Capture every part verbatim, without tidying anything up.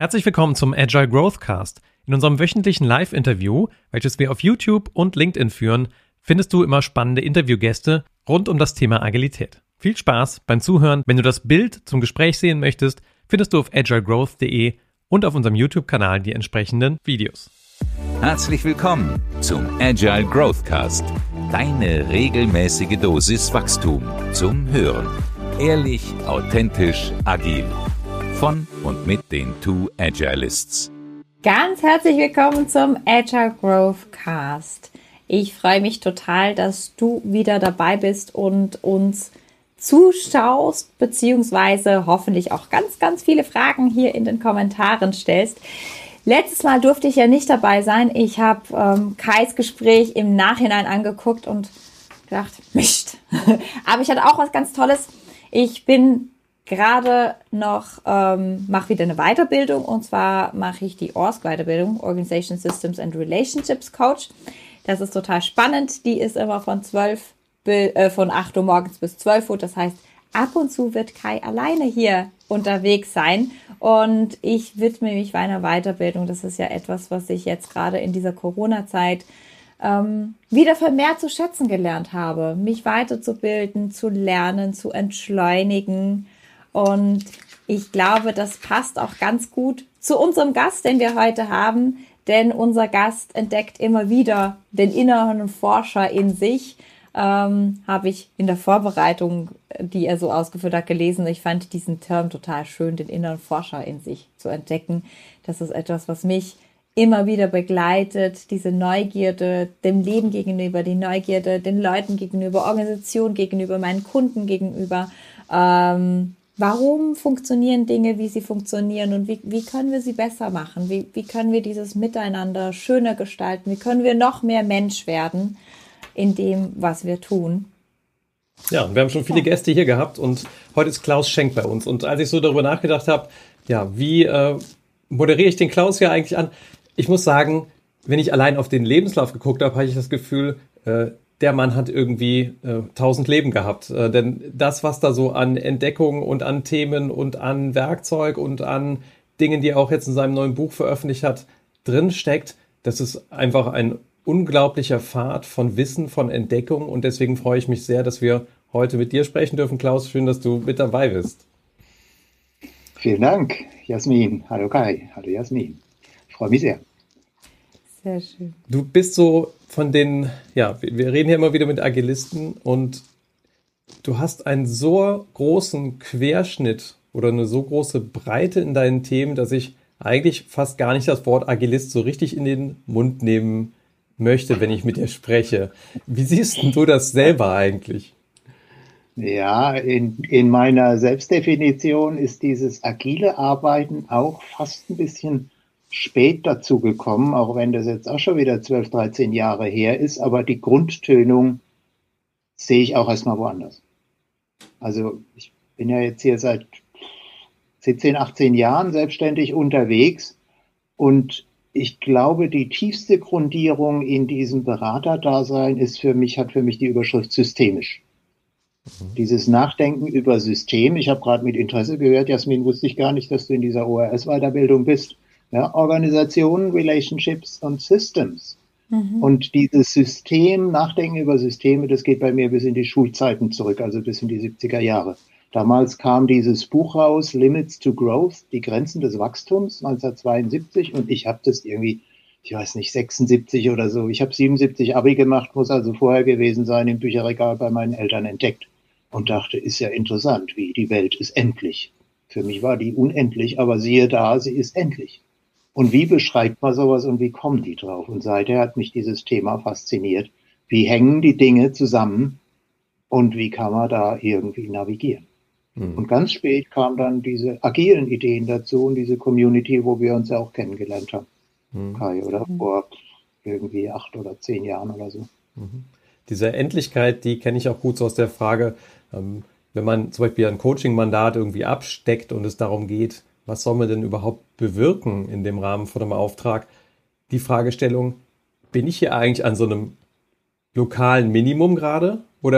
Herzlich willkommen zum Agile Growth Cast. In unserem wöchentlichen Live-Interview, welches wir auf YouTube und LinkedIn führen, findest du immer spannende Interviewgäste rund um das Thema Agilität. Viel Spaß beim Zuhören. Wenn du das Bild zum Gespräch sehen möchtest, findest du auf agile growth punkt de und auf unserem YouTube-Kanal die entsprechenden Videos. Herzlich willkommen zum Agile Growth Cast. Deine regelmäßige Dosis Wachstum zum Hören. Ehrlich, authentisch, agil. Von und mit den Two Agilists. Ganz herzlich willkommen zum Agile Growth Cast. Ich freue mich total, dass du wieder dabei bist und uns zuschaust, beziehungsweise hoffentlich auch ganz, ganz viele Fragen hier in den Kommentaren stellst. Letztes Mal durfte ich ja nicht dabei sein. Ich habe ähm, Kais Gespräch im Nachhinein angeguckt und gedacht, Mist. Aber ich hatte auch was ganz Tolles. Ich bin gerade noch, ähm, mache wieder eine Weiterbildung, und zwar mache ich die O R S C-Weiterbildung, Organization Systems and Relationships Coach. Das ist total spannend. Die ist immer von zwölf, äh, von acht Uhr morgens bis zwölf Uhr. Das heißt, ab und zu wird Kai alleine hier unterwegs sein und ich widme mich meiner Weiterbildung. Das ist ja etwas, was ich jetzt gerade in dieser Corona-Zeit ähm, wieder vermehrt zu schätzen gelernt habe, mich weiterzubilden, zu lernen, zu entschleunigen. Und ich glaube, das passt auch ganz gut zu unserem Gast, den wir heute haben, denn unser Gast entdeckt immer wieder den inneren Forscher in sich. Ähm, habe ich in der Vorbereitung, die er so ausgeführt hat, gelesen. Ich fand diesen Term total schön, den inneren Forscher in sich zu entdecken. Das ist etwas, was mich immer wieder begleitet, diese Neugierde dem Leben gegenüber, die Neugierde den Leuten gegenüber, Organisation gegenüber, meinen Kunden gegenüber. Ähm, Warum funktionieren Dinge, wie sie funktionieren, und wie, wie können wir sie besser machen? Wie, wie können wir dieses Miteinander schöner gestalten? Wie können wir noch mehr Mensch werden in dem, was wir tun? Ja, und wir haben schon viele Gäste hier gehabt und heute ist Klaus Schenk bei uns. Und als ich so darüber nachgedacht habe, ja, wie äh, moderiere ich den Klaus hier eigentlich an? Ich muss sagen, wenn ich allein auf den Lebenslauf geguckt habe, habe ich das Gefühl, äh, der Mann hat irgendwie äh, tausend Leben gehabt. Äh, denn das, was da so an Entdeckungen und an Themen und an Werkzeug und an Dingen, die er auch jetzt in seinem neuen Buch veröffentlicht hat, drin steckt, das ist einfach ein unglaublicher Pfad von Wissen, von Entdeckung. Und deswegen freue ich mich sehr, dass wir heute mit dir sprechen dürfen. Klaus, schön, dass du mit dabei bist. Vielen Dank, Jasmin. Hallo Kai. Hallo Jasmin. Ich freue mich sehr. Sehr schön. Du bist so von den, ja, wir reden hier immer wieder mit Agilisten und du hast einen so großen Querschnitt oder eine so große Breite in deinen Themen, dass ich eigentlich fast gar nicht das Wort Agilist so richtig in den Mund nehmen möchte, wenn ich mit dir spreche. Wie siehst du das selber eigentlich? Ja, in, in meiner Selbstdefinition ist dieses agile Arbeiten auch fast ein bisschen spät dazu gekommen, auch wenn das jetzt auch schon wieder zwölf, dreizehn Jahre her ist, aber die Grundtönung sehe ich auch erstmal woanders. Also ich bin ja jetzt hier seit siebzehn, achtzehn Jahren selbstständig unterwegs und ich glaube, die tiefste Grundierung in diesem Beraterdasein ist für mich, hat für mich die Überschrift systemisch. Mhm. Dieses Nachdenken über System. Ich habe gerade mit Interesse gehört, Jasmin, wusste ich gar nicht, dass du in dieser O R S-Weiterbildung bist. Ja, Organisationen, Relationships und Systems. Mhm. Und dieses System, Nachdenken über Systeme, das geht bei mir bis in die Schulzeiten zurück, also bis in die siebziger Jahre. Damals kam dieses Buch raus, Limits to Growth, die Grenzen des Wachstums, neunzehnhundertzweiundsiebzig, und ich habe das irgendwie, ich weiß nicht, sechsundsiebzig oder so, ich habe siebenundsiebzig Abi gemacht, muss also vorher gewesen sein, im Bücherregal bei meinen Eltern entdeckt und dachte, ist ja interessant, wie die Welt ist endlich. Für mich war die unendlich, aber siehe da, sie ist endlich. Und wie beschreibt man sowas und wie kommen die drauf? Und seither hat mich dieses Thema fasziniert. Wie hängen die Dinge zusammen und wie kann man da irgendwie navigieren? Mhm. Und ganz spät kamen dann diese agilen Ideen dazu und diese Community, wo wir uns ja auch kennengelernt haben. Mhm. Kai, oder? Mhm. Vor irgendwie acht oder zehn Jahren oder so. Mhm. Diese Endlichkeit, die kenne ich auch gut so aus der Frage, ähm, wenn man zum Beispiel ein Coaching-Mandat irgendwie absteckt und es darum geht, was soll man denn überhaupt bewirken in dem Rahmen von einem Auftrag? Die Fragestellung, bin ich hier eigentlich an so einem lokalen Minimum gerade? Oder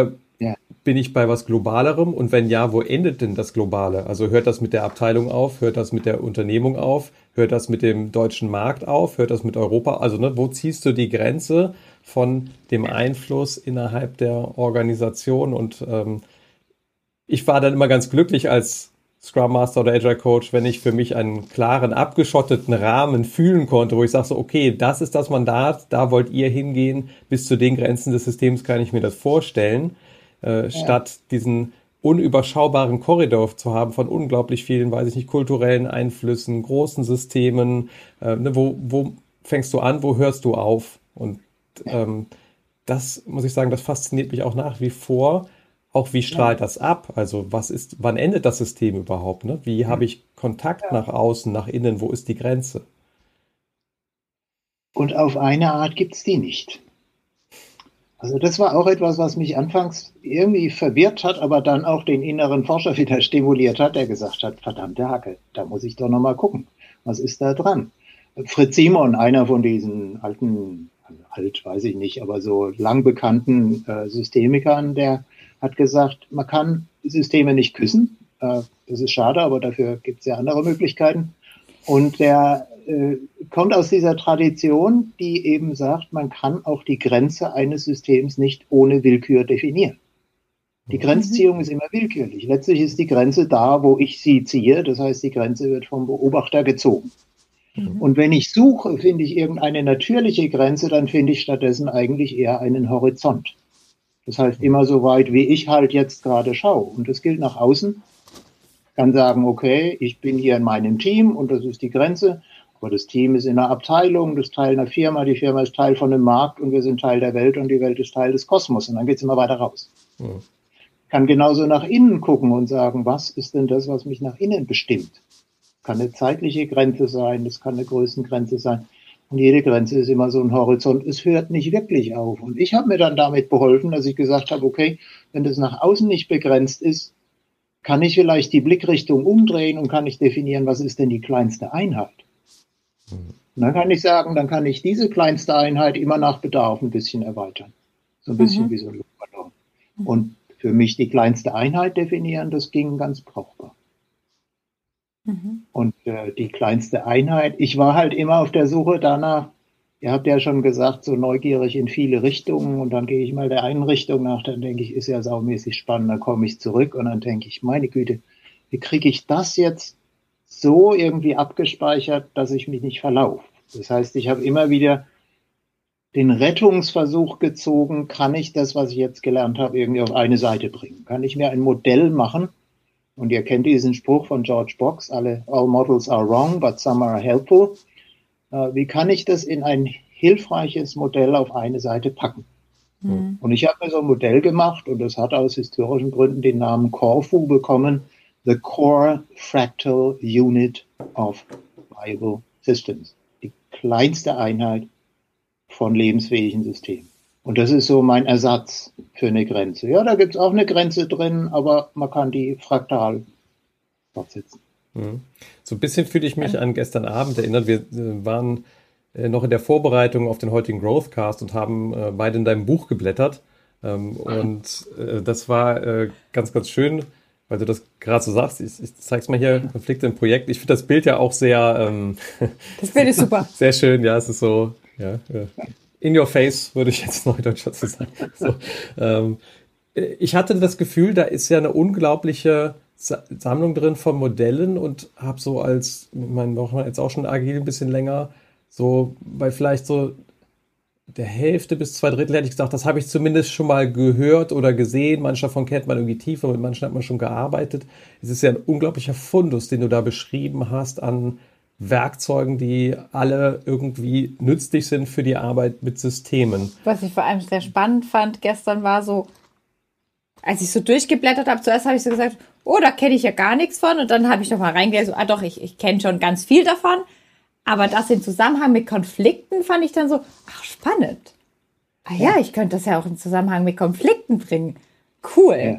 Ja. Bin ich bei was Globalerem? Und wenn ja, wo endet denn das Globale? Also hört das mit der Abteilung auf? Hört das mit der Unternehmung auf? Hört das mit dem deutschen Markt auf? Hört das mit Europa? Also ne, wo ziehst du die Grenze von dem Einfluss innerhalb der Organisation? Und ähm, ich war dann immer ganz glücklich als Scrum Master oder Agile Coach, wenn ich für mich einen klaren, abgeschotteten Rahmen fühlen konnte, wo ich sage so, okay, das ist das Mandat, da wollt ihr hingehen, bis zu den Grenzen des Systems kann ich mir das vorstellen. Äh, ja. Statt diesen unüberschaubaren Korridor zu haben von unglaublich vielen, weiß ich nicht, kulturellen Einflüssen, großen Systemen. Äh, ne, wo, wo fängst du an, wo hörst du auf? Und ähm, das, muss ich sagen, das fasziniert mich auch nach wie vor. Auch wie strahlt ja. das ab? Also was ist, wann endet das System überhaupt? Ne? Wie habe ich Kontakt ja. nach außen, nach innen? Wo ist die Grenze? Und auf eine Art gibt es die nicht. Also das war auch etwas, was mich anfangs irgendwie verwirrt hat, aber dann auch den inneren Forscher wieder stimuliert hat, der gesagt hat, verdammte Hacke, da muss ich doch nochmal gucken. Was ist da dran? Fritz Simon, einer von diesen alten, alt weiß ich nicht, aber so lang bekannten äh, Systemikern, der hat gesagt, man kann Systeme nicht küssen. Äh, das ist schade, aber dafür gibt es ja andere Möglichkeiten. Und der äh, kommt aus dieser Tradition, die eben sagt, man kann auch die Grenze eines Systems nicht ohne Willkür definieren. Die Grenzziehung ist immer willkürlich. Letztlich ist die Grenze da, wo ich sie ziehe. Das heißt, die Grenze wird vom Beobachter gezogen. Mhm. Und wenn ich suche, finde ich irgendeine natürliche Grenze, dann finde ich stattdessen eigentlich eher einen Horizont. Das heißt, immer so weit, wie ich halt jetzt gerade schaue. Und das gilt nach außen. Ich kann sagen, okay, ich bin hier in meinem Team und das ist die Grenze. Aber das Team ist in einer Abteilung, das ist Teil einer Firma, die Firma ist Teil von einem Markt und wir sind Teil der Welt und die Welt ist Teil des Kosmos. Und dann geht es immer weiter raus. Mhm. Ich kann genauso nach innen gucken und sagen, was ist denn das, was mich nach innen bestimmt? Das kann eine zeitliche Grenze sein, das kann eine Größengrenze sein. Und jede Grenze ist immer so ein Horizont. Es hört nicht wirklich auf. Und ich habe mir dann damit beholfen, dass ich gesagt habe, okay, wenn das nach außen nicht begrenzt ist, kann ich vielleicht die Blickrichtung umdrehen und kann ich definieren, was ist denn die kleinste Einheit? Und dann kann ich sagen, dann kann ich diese kleinste Einheit immer nach Bedarf ein bisschen erweitern. So ein bisschen mhm. wie so ein Luftballon. Mhm. Und für mich die kleinste Einheit definieren, das ging ganz brauchbar. Mhm. Und äh, die kleinste Einheit, ich war halt immer auf der Suche danach, ihr habt ja schon gesagt, so neugierig in viele Richtungen und dann gehe ich mal der einen Richtung nach, dann denke ich, ist ja saumäßig spannend, dann komme ich zurück und dann denke ich, meine Güte, wie kriege ich das jetzt so irgendwie abgespeichert, dass ich mich nicht verlaufe? Das heißt, ich habe immer wieder den Rettungsversuch gezogen, kann ich das, was ich jetzt gelernt habe, irgendwie auf eine Seite bringen? Kann ich mir ein Modell machen? Und ihr kennt diesen Spruch von George Box, alle, all models are wrong, but some are helpful. Äh, wie kann ich das in ein hilfreiches Modell auf eine Seite packen? Mhm. Und ich habe mir so ein Modell gemacht und das hat aus historischen Gründen den Namen Corfu bekommen, The Core Fractal Unit of Viable Systems. Die kleinste Einheit von lebensfähigen Systemen. Und das ist so mein Ersatz für eine Grenze. Ja, da gibt es auch eine Grenze drin, aber man kann die fraktal fortsetzen. Mhm. So ein bisschen fühle ich mich an gestern Abend erinnert. Wir äh, waren äh, noch in der Vorbereitung auf den heutigen Growthcast und haben äh, beide in deinem Buch geblättert. Ähm, und äh, das war äh, ganz, ganz schön, weil du das gerade so sagst. Ich, ich zeig's mal hier, Konflikte im Projekt. Ich finde das Bild ja auch sehr... Ähm, das Bild ist super. Sehr schön, ja, es ist so... Ja, äh, in your face, würde ich jetzt Neudeutsch dazu sagen. So, ähm, ich hatte das Gefühl, da ist ja eine unglaubliche Sammlung drin von Modellen und habe so als, ich meine, wir jetzt auch schon agil ein bisschen länger, so bei vielleicht so der Hälfte bis zwei Drittel hätte ich gesagt, das habe ich zumindest schon mal gehört oder gesehen. Manche davon kennt man irgendwie tiefer, mit manchen hat man schon gearbeitet. Es ist ja ein unglaublicher Fundus, den du da beschrieben hast an Werkzeugen, die alle irgendwie nützlich sind für die Arbeit mit Systemen. Was ich vor allem sehr spannend fand gestern war so, als ich so durchgeblättert habe, zuerst habe ich so gesagt, oh, da kenne ich ja gar nichts von und dann habe ich doch mal reingelesen, so, ah doch, ich, ich kenne schon ganz viel davon, aber das in Zusammenhang mit Konflikten fand ich dann so, ach, spannend. Ah ja, ich könnte das ja auch in Zusammenhang mit Konflikten bringen. Cool. Ja.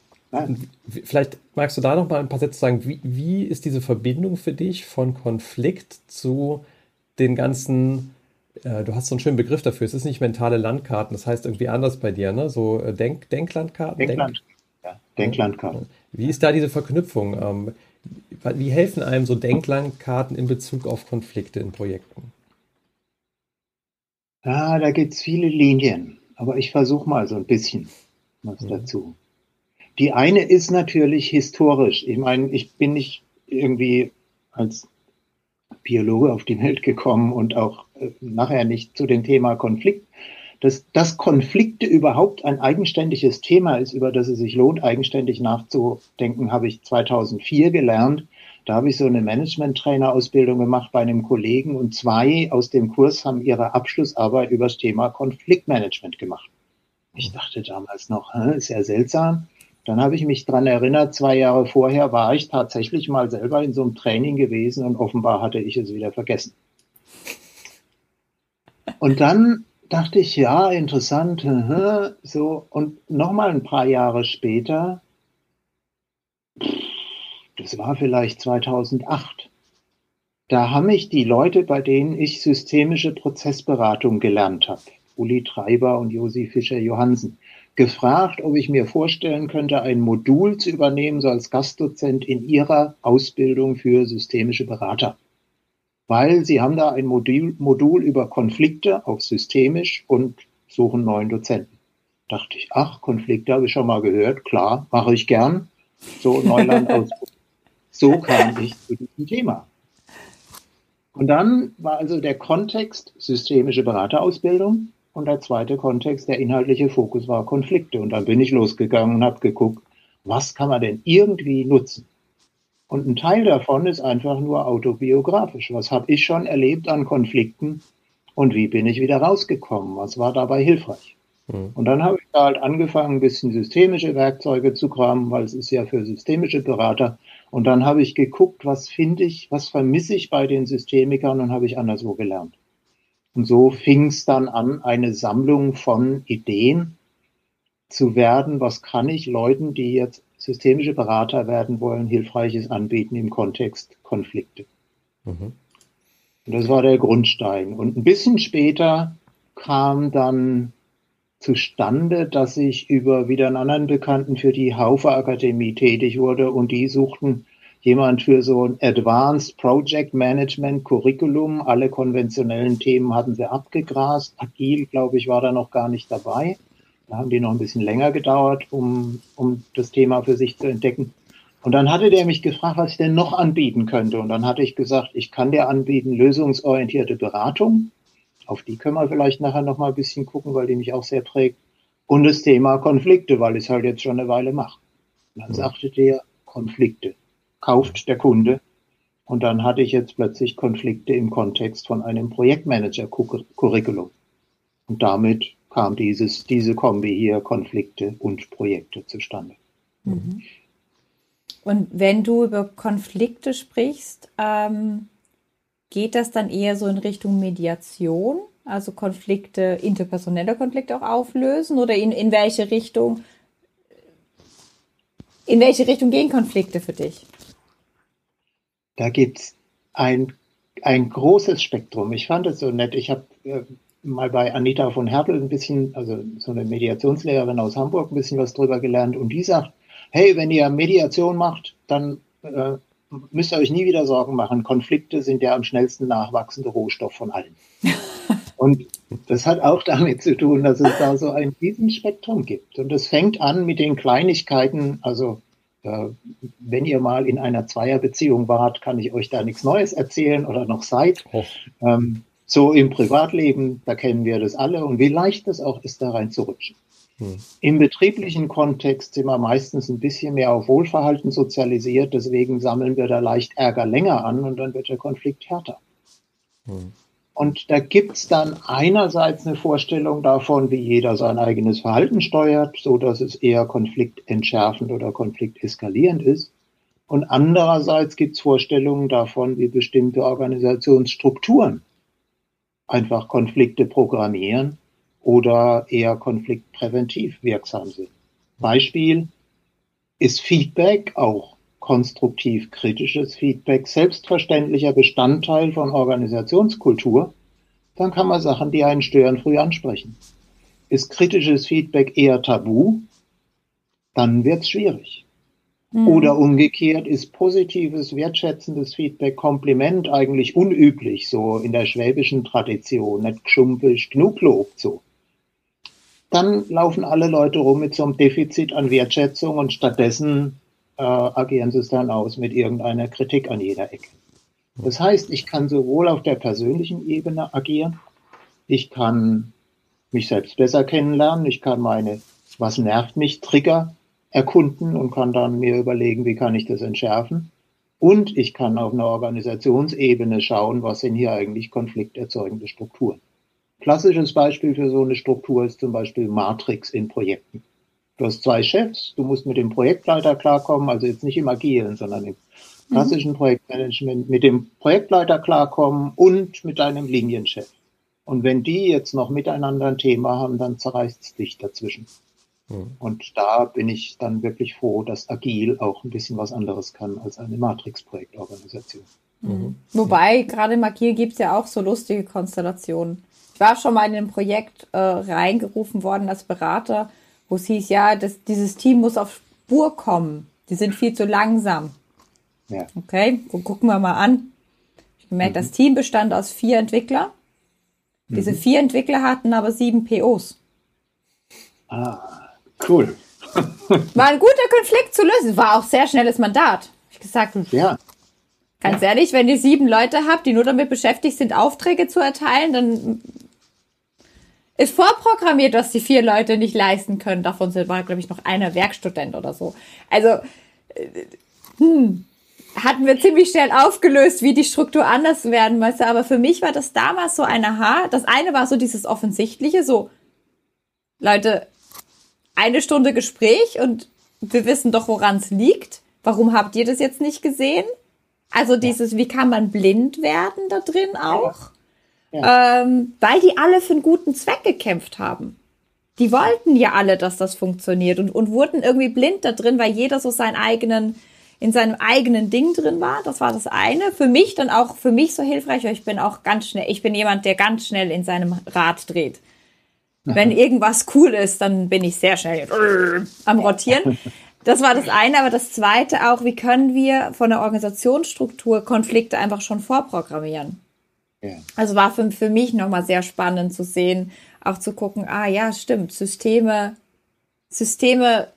Vielleicht magst du da noch mal ein paar Sätze sagen, wie, wie ist diese Verbindung für dich von Konflikt zu den ganzen äh, du hast so einen schönen Begriff dafür. Es ist nicht mentale Landkarten, das heißt irgendwie anders bei dir, ne? So äh, Denk, Denklandkarten? Denkland, ja, Denklandkarten. Wie ist da diese Verknüpfung? Ähm, wie helfen einem so Denklandkarten in Bezug auf Konflikte in Projekten? Ja, da gibt es viele Linien, aber ich versuche mal so ein bisschen was Mhm. dazu. Die eine ist natürlich historisch. Ich meine, ich bin nicht irgendwie als Biologe auf die Welt gekommen und auch äh, nachher nicht zu dem Thema Konflikt. Dass, dass Konflikte überhaupt ein eigenständiges Thema ist, über das es sich lohnt, eigenständig nachzudenken, habe ich zweitausendvier gelernt. Da habe ich so eine Management-Trainer-Ausbildung gemacht bei einem Kollegen und zwei aus dem Kurs haben ihre Abschlussarbeit über das Thema Konfliktmanagement gemacht. Ich dachte damals noch, hä, ist ja seltsam. Dann habe ich mich dran erinnert, zwei Jahre vorher war ich tatsächlich mal selber in so einem Training gewesen und offenbar hatte ich es wieder vergessen. Und dann dachte ich, ja, interessant, hä, so, und nochmal ein paar Jahre später, das war vielleicht zweitausendacht, da haben mich die Leute, bei denen ich systemische Prozessberatung gelernt habe, Uli Treiber und Josi Fischer-Johansen, gefragt, ob ich mir vorstellen könnte, ein Modul zu übernehmen, so als Gastdozent in ihrer Ausbildung für systemische Berater. Weil sie haben da ein Modul, Modul über Konflikte, auch systemisch, und suchen neuen Dozenten. Dachte ich, ach, Konflikte habe ich schon mal gehört, klar, mache ich gern. So Neuland aus. So kam ich zu diesem Thema. Und dann war also der Kontext systemische Beraterausbildung und der zweite Kontext, der inhaltliche Fokus war Konflikte. Und dann bin ich losgegangen und habe geguckt, was kann man denn irgendwie nutzen? Und ein Teil davon ist einfach nur autobiografisch. Was habe ich schon erlebt an Konflikten und wie bin ich wieder rausgekommen? Was war dabei hilfreich? Mhm. Und dann habe ich da halt angefangen, ein bisschen systemische Werkzeuge zu kramen, weil es ist ja für systemische Berater. Und dann habe ich geguckt, was finde ich, was vermisse ich bei den Systemikern und habe ich anderswo gelernt. Und so fing es dann an, eine Sammlung von Ideen zu werden. Was kann ich Leuten, die jetzt systemische Berater werden wollen, Hilfreiches anbieten im Kontext Konflikte? Mhm. Und das war der Grundstein. Und ein bisschen später kam dann zustande, dass ich über wieder einen anderen Bekannten für die Haufe Akademie tätig wurde und die suchten jemand für so ein Advanced Project Management Curriculum. Alle konventionellen Themen hatten sie abgegrast. Agil, glaube ich, war da noch gar nicht dabei. Da haben die noch ein bisschen länger gedauert, um, um das Thema für sich zu entdecken. Und dann hatte der mich gefragt, was ich denn noch anbieten könnte. Und dann hatte ich gesagt, ich kann dir anbieten lösungsorientierte Beratung. Auf die können wir vielleicht nachher noch mal ein bisschen gucken, weil die mich auch sehr prägt. Und das Thema Konflikte, weil ich es halt jetzt schon eine Weile mache. Und dann sagte der, Konflikte kauft der Kunde. Und dann hatte ich jetzt plötzlich Konflikte im Kontext von einem Projektmanager-Curriculum. Und damit kam dieses, diese Kombi hier, Konflikte und Projekte zustande. Mhm. Und wenn du über Konflikte sprichst, ähm, geht das dann eher so in Richtung Mediation, also Konflikte, interpersonelle Konflikte auch auflösen, oder in, in welche Richtung, in welche Richtung gehen Konflikte für dich? Da gibt es ein, ein großes Spektrum. Ich fand es so nett. Ich habe äh, mal bei Anita von Hertel ein bisschen, also so eine Mediationslehrerin aus Hamburg, ein bisschen was drüber gelernt. Und die sagt, hey, wenn ihr Mediation macht, dann äh, müsst ihr euch nie wieder Sorgen machen. Konflikte sind der am schnellsten nachwachsende Rohstoff von allen. Und das hat auch damit zu tun, dass es da so ein Riesenspektrum gibt. Und es fängt an mit den Kleinigkeiten. Also äh, wenn ihr mal in einer Zweierbeziehung wart, kann ich euch da nichts Neues erzählen oder noch seid. Oh. Ähm, so im Privatleben, da kennen wir das alle. Und wie leicht es auch ist, da reinzurutschen. Hm. Im betrieblichen Kontext sind wir meistens ein bisschen mehr auf Wohlverhalten sozialisiert. Deswegen sammeln wir da leicht Ärger länger an und dann wird der Konflikt härter. Hm. Und da gibt's dann einerseits eine Vorstellung davon, wie jeder sein eigenes Verhalten steuert, so dass es eher konfliktentschärfend oder konflikteskalierend ist. Und andererseits gibt's Vorstellungen davon, wie bestimmte Organisationsstrukturen einfach Konflikte programmieren oder eher konfliktpräventiv wirksam sind. Beispiel ist Feedback, auch konstruktiv kritisches Feedback, selbstverständlicher Bestandteil von Organisationskultur, dann kann man Sachen, die einen stören, früh ansprechen. Ist kritisches Feedback eher tabu, dann wird es schwierig. Mhm. Oder umgekehrt ist positives, wertschätzendes Feedback, Kompliment eigentlich unüblich, so in der schwäbischen Tradition, nicht geschumpig, genug Lob, so. Dann laufen alle Leute rum mit so einem Defizit an Wertschätzung und stattdessen äh, agieren sie es dann aus mit irgendeiner Kritik an jeder Ecke. Das heißt, ich kann sowohl auf der persönlichen Ebene agieren, ich kann mich selbst besser kennenlernen, ich kann meine, was nervt mich, Trigger erkunden und kann dann mir überlegen, wie kann ich das entschärfen. Und ich kann auf einer Organisationsebene schauen, was sind hier eigentlich konflikterzeugende Strukturen. Klassisches Beispiel für so eine Struktur ist zum Beispiel Matrix in Projekten. Du hast zwei Chefs, du musst mit dem Projektleiter klarkommen, also jetzt nicht im Agilen, sondern im klassischen mhm. Projektmanagement, mit dem Projektleiter klarkommen und mit deinem Linienchef. Und wenn die jetzt noch miteinander ein Thema haben, dann zerreißt es dich dazwischen. Mhm. Und da bin ich dann wirklich froh, dass Agil auch ein bisschen was anderes kann als eine Matrix-Projektorganisation. Mhm. Wobei, gerade im Agil gibt es ja auch so lustige Konstellationen. Ich war schon mal in ein Projekt äh, reingerufen worden als Berater, wo es hieß, ja, das, dieses Team muss auf Spur kommen. Die sind viel zu langsam. Ja. Okay, so gucken wir mal an. Ich habe gemerkt, mhm. das Team bestand aus vier Entwickler. Mhm. Diese vier Entwickler hatten aber sieben P Os. Ah, cool. War ein guter Konflikt zu lösen. War auch sehr schnelles Mandat. Hab ich gesagt, ja. ganz ja. ehrlich, wenn ihr sieben Leute habt, die nur damit beschäftigt sind, Aufträge zu erteilen, dann ist vorprogrammiert, was die vier Leute nicht leisten können. Davon war, glaube ich, noch einer Werkstudent oder so. Also, hm, hatten wir ziemlich schnell aufgelöst, wie die Struktur anders werden müsste. Aber für mich war das damals so ein Aha. Das eine war so dieses Offensichtliche, so, Leute, eine Stunde Gespräch und wir wissen doch, woran es liegt. Warum habt ihr das jetzt nicht gesehen? Also dieses, wie kann man blind werden da drin auch? Ja. Ähm, weil die alle für einen guten Zweck gekämpft haben. Die wollten ja alle, dass das funktioniert und, und wurden irgendwie blind da drin, weil jeder so seinen eigenen, in seinem eigenen Ding drin war. Das war das eine. Für mich dann auch, für mich so hilfreich, weil ich bin auch ganz schnell, ich bin jemand, der ganz schnell in seinem Rad dreht. Wenn irgendwas cool ist, dann bin ich sehr schnell am Rotieren. Das war das eine, aber das zweite auch, wie können wir von der Organisationsstruktur Konflikte einfach schon vorprogrammieren? Ja. Also war für, für mich nochmal sehr spannend zu sehen, auch zu gucken, ah ja, stimmt, Systeme, Systeme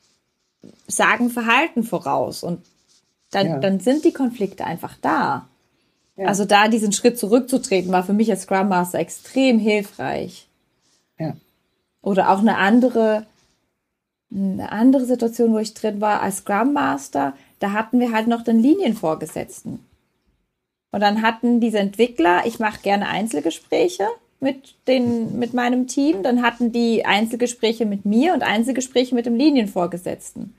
sagen Verhalten voraus und dann, ja. dann sind die Konflikte einfach da. Ja. Also da diesen Schritt zurückzutreten, war für mich als Scrum Master extrem hilfreich. Ja. Oder auch eine andere, eine andere Situation, wo ich drin war als Scrum Master, da hatten wir halt noch den Linienvorgesetzten. Und dann hatten diese Entwickler, ich mache gerne Einzelgespräche mit, den, mit meinem Team, dann hatten die Einzelgespräche mit mir und Einzelgespräche mit dem Linienvorgesetzten.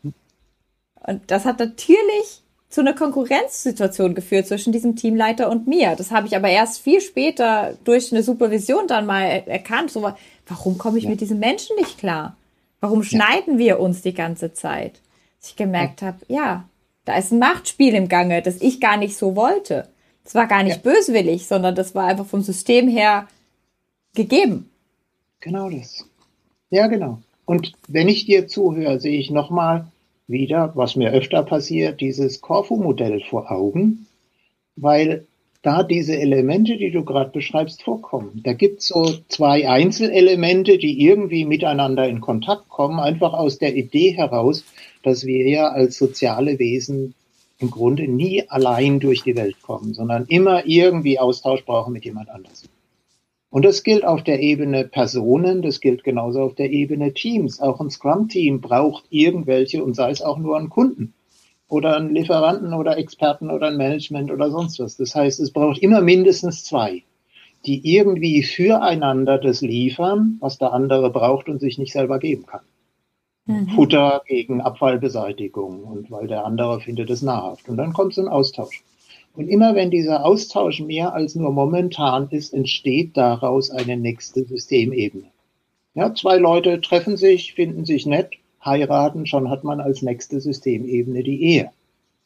Und das hat natürlich zu einer Konkurrenzsituation geführt zwischen diesem Teamleiter und mir. Das habe ich aber erst viel später durch eine Supervision dann mal erkannt. So, warum komme ich ja. mit diesem Menschen nicht klar? Warum schneiden ja. wir uns die ganze Zeit? Dass ich gemerkt ja. habe, ja, da ist ein Machtspiel im Gange, das ich gar nicht so wollte. Das war gar nicht ja. böswillig, sondern das war einfach vom System her gegeben. Genau das. Ja, genau. Und wenn ich dir zuhöre, sehe ich nochmal wieder, was mir öfter passiert, dieses Corfu-Modell vor Augen, weil da diese Elemente, die du gerade beschreibst, vorkommen. Da gibt es so zwei Einzelelemente, die irgendwie miteinander in Kontakt kommen, einfach aus der Idee heraus, dass wir ja als soziale Wesen im Grunde nie allein durch die Welt kommen, sondern immer irgendwie Austausch brauchen mit jemand anderem. Und das gilt auf der Ebene Personen, das gilt genauso auf der Ebene Teams. Auch ein Scrum-Team braucht irgendwelche, und sei es auch nur einen Kunden oder einen Lieferanten oder Experten oder ein Management oder sonst was. Das heißt, es braucht immer mindestens zwei, die irgendwie füreinander das liefern, was der andere braucht und sich nicht selber geben kann. Mhm. Futter gegen Abfallbeseitigung und weil der andere findet es nahrhaft. Und dann kommt so ein Austausch. Und immer wenn dieser Austausch mehr als nur momentan ist, entsteht daraus eine nächste Systemebene. Ja, zwei Leute treffen sich, finden sich nett, heiraten, schon hat man als nächste Systemebene die Ehe.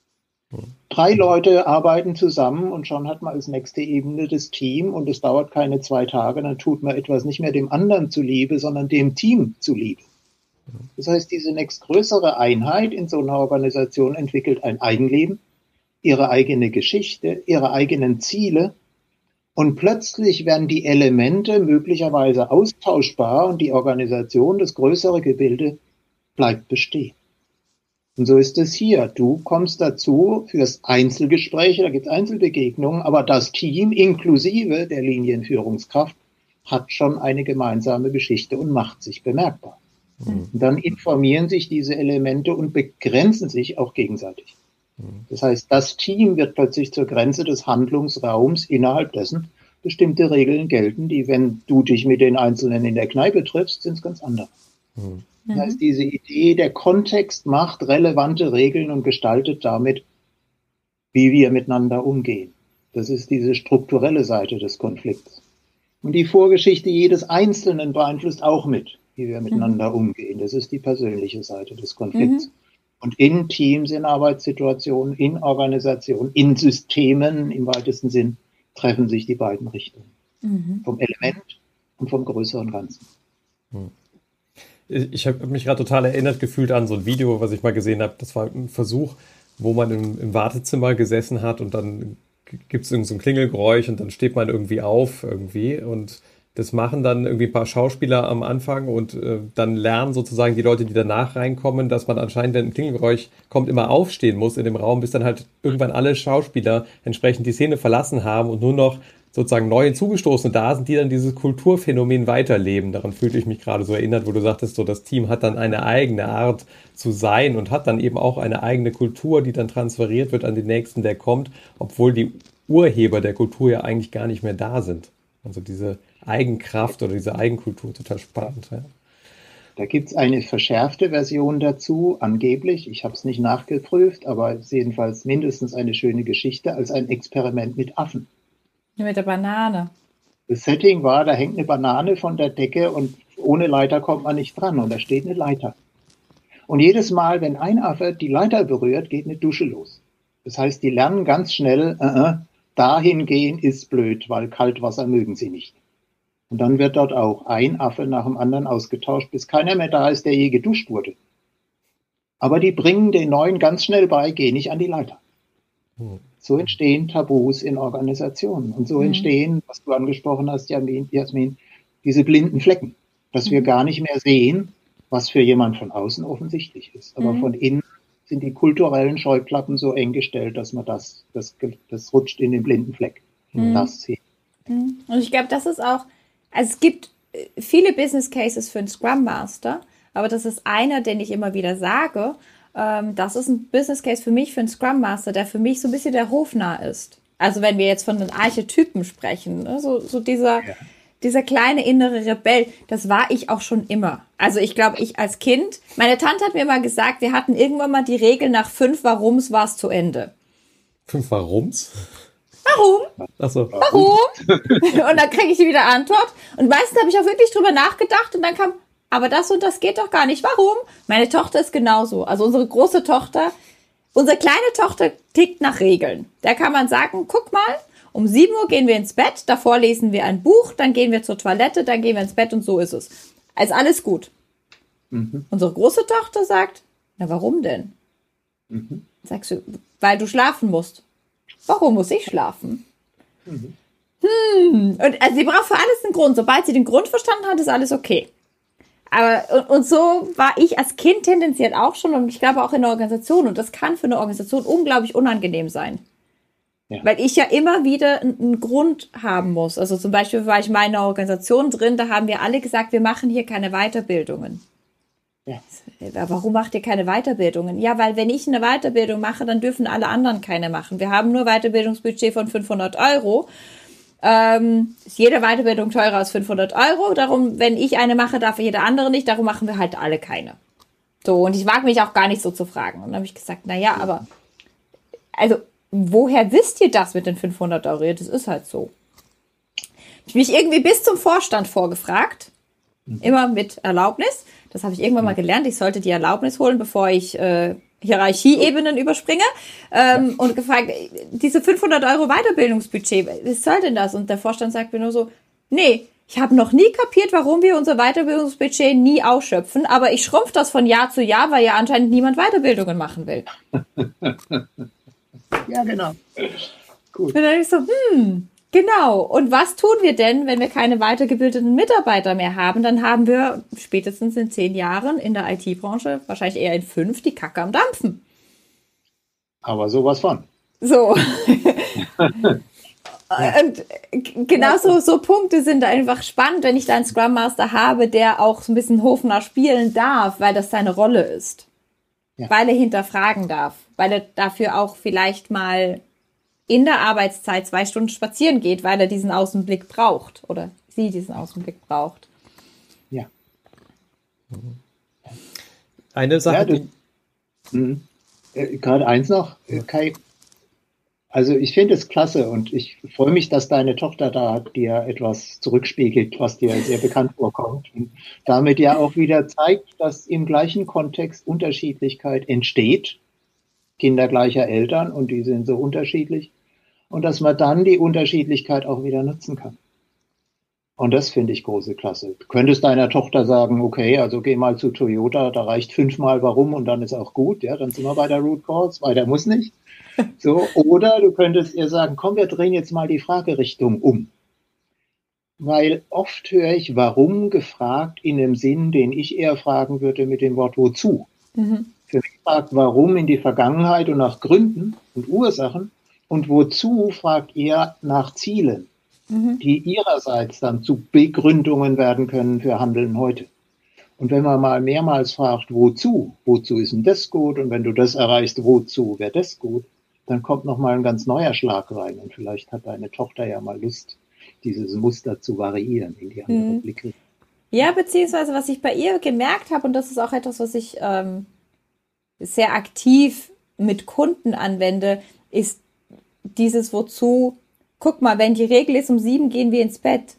Drei Leute arbeiten zusammen und schon hat man als nächste Ebene das Team und es dauert keine zwei Tage, dann tut man etwas nicht mehr dem anderen zuliebe, sondern dem Team zuliebe. Das heißt, diese nächstgrößere Einheit in so einer Organisation entwickelt ein Eigenleben, ihre eigene Geschichte, ihre eigenen Ziele und plötzlich werden die Elemente möglicherweise austauschbar und die Organisation, das größere Gebilde, bleibt bestehen. Und so ist es hier. Du kommst dazu fürs Einzelgespräch, da gibt es Einzelbegegnungen, aber das Team inklusive der Linienführungskraft hat schon eine gemeinsame Geschichte und macht sich bemerkbar. Mhm. Und dann informieren sich diese Elemente und begrenzen sich auch gegenseitig. Mhm. Das heißt, das Team wird plötzlich zur Grenze des Handlungsraums, innerhalb dessen bestimmte Regeln gelten, die, wenn du dich mit den Einzelnen in der Kneipe triffst, sind es ganz andere. Mhm. Das heißt, diese Idee, der Kontext macht relevante Regeln und gestaltet damit, wie wir miteinander umgehen. Das ist diese strukturelle Seite des Konflikts. Und die Vorgeschichte jedes Einzelnen beeinflusst auch mit, wie wir miteinander umgehen. Das ist die persönliche Seite des Konflikts. Mhm. Und in Teams, in Arbeitssituationen, in Organisationen, in Systemen im weitesten Sinn treffen sich die beiden Richtungen. Mhm. Vom Element und vom größeren Ganzen. Mhm. Ich habe mich gerade total erinnert gefühlt an so ein Video, was ich mal gesehen habe. Das war ein Versuch, wo man im, im Wartezimmer gesessen hat und dann gibt es irgend so ein Klingelgeräusch und dann steht man irgendwie auf irgendwie und das machen dann irgendwie ein paar Schauspieler am Anfang und äh, dann lernen sozusagen die Leute, die danach reinkommen, dass man anscheinend, wenn ein Klingelgeräusch kommt, immer aufstehen muss in dem Raum, bis dann halt irgendwann alle Schauspieler entsprechend die Szene verlassen haben und nur noch sozusagen neu hinzugestoßene da sind, die dann dieses Kulturphänomen weiterleben. Daran fühlte ich mich gerade so erinnert, wo du sagtest, so das Team hat dann eine eigene Art zu sein und hat dann eben auch eine eigene Kultur, die dann transferiert wird an den Nächsten, der kommt, obwohl die Urheber der Kultur ja eigentlich gar nicht mehr da sind. Also diese Eigenkraft oder diese Eigenkultur, total spannend. Ja. Da gibt es eine verschärfte Version dazu, angeblich, ich habe es nicht nachgeprüft, aber es ist jedenfalls mindestens eine schöne Geschichte, als ein Experiment mit Affen. Mit der Banane. Das Setting war, da hängt eine Banane von der Decke und ohne Leiter kommt man nicht dran und da steht eine Leiter. Und jedes Mal, wenn ein Affe die Leiter berührt, geht eine Dusche los. Das heißt, die lernen ganz schnell, uh -uh, dahin gehen ist blöd, weil Kaltwasser mögen sie nicht. Und dann wird dort auch ein Affe nach dem anderen ausgetauscht, bis keiner mehr da ist, der je geduscht wurde. Aber die bringen den Neuen ganz schnell bei, geh nicht an die Leiter. Hm. So entstehen Tabus in Organisationen. Und so mhm. entstehen, was du angesprochen hast, Jasmin, diese blinden Flecken. Dass mhm. wir gar nicht mehr sehen, was für jemand von außen offensichtlich ist. Aber mhm. von innen sind die kulturellen Scheuklappen so eng gestellt, dass man das, das, das rutscht in den blinden Fleck. Mhm. Das sieht. Und ich glaube, das ist auch, also es gibt viele Business Cases für einen Scrum Master, aber das ist einer, den ich immer wieder sage. Das ist ein Business Case für mich, für einen Scrum Master, der für mich so ein bisschen der hofnah ist. Also wenn wir jetzt von den Archetypen sprechen, ne? so, so dieser, ja. dieser kleine innere Rebell, das war ich auch schon immer. Also ich glaube, ich als Kind, meine Tante hat mir mal gesagt, wir hatten irgendwann mal die Regel, nach fünf Warums war es zu Ende. Fünf Warums? Warum? Ach so. Warum? Und dann kriege ich wieder Antwort. Und meistens habe ich auch wirklich drüber nachgedacht und dann kam, aber das und das geht doch gar nicht. Warum? Meine Tochter ist genauso. Also unsere große Tochter, unsere kleine Tochter tickt nach Regeln. Da kann man sagen, guck mal, um sieben Uhr gehen wir ins Bett, davor lesen wir ein Buch, dann gehen wir zur Toilette, dann gehen wir ins Bett und so ist es. Also alles gut. Mhm. Unsere große Tochter sagt, na warum denn? Mhm. Sagst du, weil du schlafen musst. Warum muss ich schlafen? Mhm. Hm. Und also sie braucht für alles einen Grund. Sobald sie den Grund verstanden hat, ist alles okay. Aber und, und so war ich als Kind tendenziell auch schon und ich glaube auch in der Organisation. Und das kann für eine Organisation unglaublich unangenehm sein. Ja. Weil ich ja immer wieder einen, einen Grund haben muss. Also zum Beispiel war ich mal in einer Organisation drin, da haben wir alle gesagt, wir machen hier keine Weiterbildungen. Ja. Warum macht ihr keine Weiterbildungen? Ja, weil wenn ich eine Weiterbildung mache, dann dürfen alle anderen keine machen. Wir haben nur Weiterbildungsbudget von fünfhundert Euro. Ähm, ist jede Weiterbildung teurer als fünfhundert Euro. Darum, wenn ich eine mache, darf jeder andere nicht. Darum machen wir halt alle keine. So, und ich wage mich auch gar nicht so zu fragen. Und dann habe ich gesagt, na ja, aber also, woher wisst ihr das mit den fünfhundert Euro? Das ist halt so. Ich mich irgendwie bis zum Vorstand vorgefragt. Mhm. Immer mit Erlaubnis. Das habe ich irgendwann mal gelernt. Ich sollte die Erlaubnis holen, bevor ich äh, Hierarchieebenen überspringe ähm, und gefragt, diese fünfhundert Euro Weiterbildungsbudget, was soll denn das? Und der Vorstand sagt mir nur so, nee, ich habe noch nie kapiert, warum wir unser Weiterbildungsbudget nie ausschöpfen, aber ich schrumpfe das von Jahr zu Jahr, weil ja anscheinend niemand Weiterbildungen machen will. Ja, genau. Gut. Und dann ist so, hm, genau. Und was tun wir denn, wenn wir keine weitergebildeten Mitarbeiter mehr haben? Dann haben wir spätestens in zehn Jahren in der I T-Branche, wahrscheinlich eher in fünf, die Kacke am Dampfen. Aber sowas von. So. Und genau so, so Punkte sind einfach spannend, wenn ich da einen Scrum Master habe, der auch so ein bisschen hofnah spielen darf, weil das seine Rolle ist. Ja. Weil er hinterfragen darf. Weil er dafür auch vielleicht mal in der Arbeitszeit zwei Stunden spazieren geht, weil er diesen Außenblick braucht. Oder sie diesen Außenblick braucht. Ja. Eine Sache, ja, das, die... Äh, gerade eins noch, äh, Kai. Also ich finde es klasse und ich freue mich, dass deine Tochter da dir etwas zurückspiegelt, was dir sehr bekannt vorkommt. Und damit ja auch wieder zeigt, dass im gleichen Kontext Unterschiedlichkeit entsteht. Kinder gleicher Eltern und die sind so unterschiedlich. Und dass man dann die Unterschiedlichkeit auch wieder nutzen kann. Und das finde ich große Klasse. Du könntest deiner Tochter sagen, okay, also geh mal zu Toyota, da reicht fünfmal warum und dann ist auch gut. Ja, dann sind wir bei der Root Cause, weiter muss nicht. So, oder du könntest ihr sagen, komm, wir drehen jetzt mal die Fragerichtung um. Weil oft höre ich warum gefragt in dem Sinn, den ich eher fragen würde mit dem Wort wozu. Mhm. Für mich fragt warum in die Vergangenheit und nach Gründen und Ursachen und wozu fragt ihr nach Zielen, mhm. die ihrerseits dann zu Begründungen werden können für Handeln heute. Und wenn man mal mehrmals fragt, wozu, wozu ist denn das gut und wenn du das erreichst, wozu wäre das gut, dann kommt nochmal ein ganz neuer Schlag rein. Und vielleicht hat deine Tochter ja mal Lust, dieses Muster zu variieren in die andere mhm. Blickrichtung. Ja, beziehungsweise was ich bei ihr gemerkt habe, und das ist auch etwas, was ich ähm, sehr aktiv mit Kunden anwende, ist dieses Wozu, guck mal, wenn die Regel ist, um sieben gehen wir ins Bett.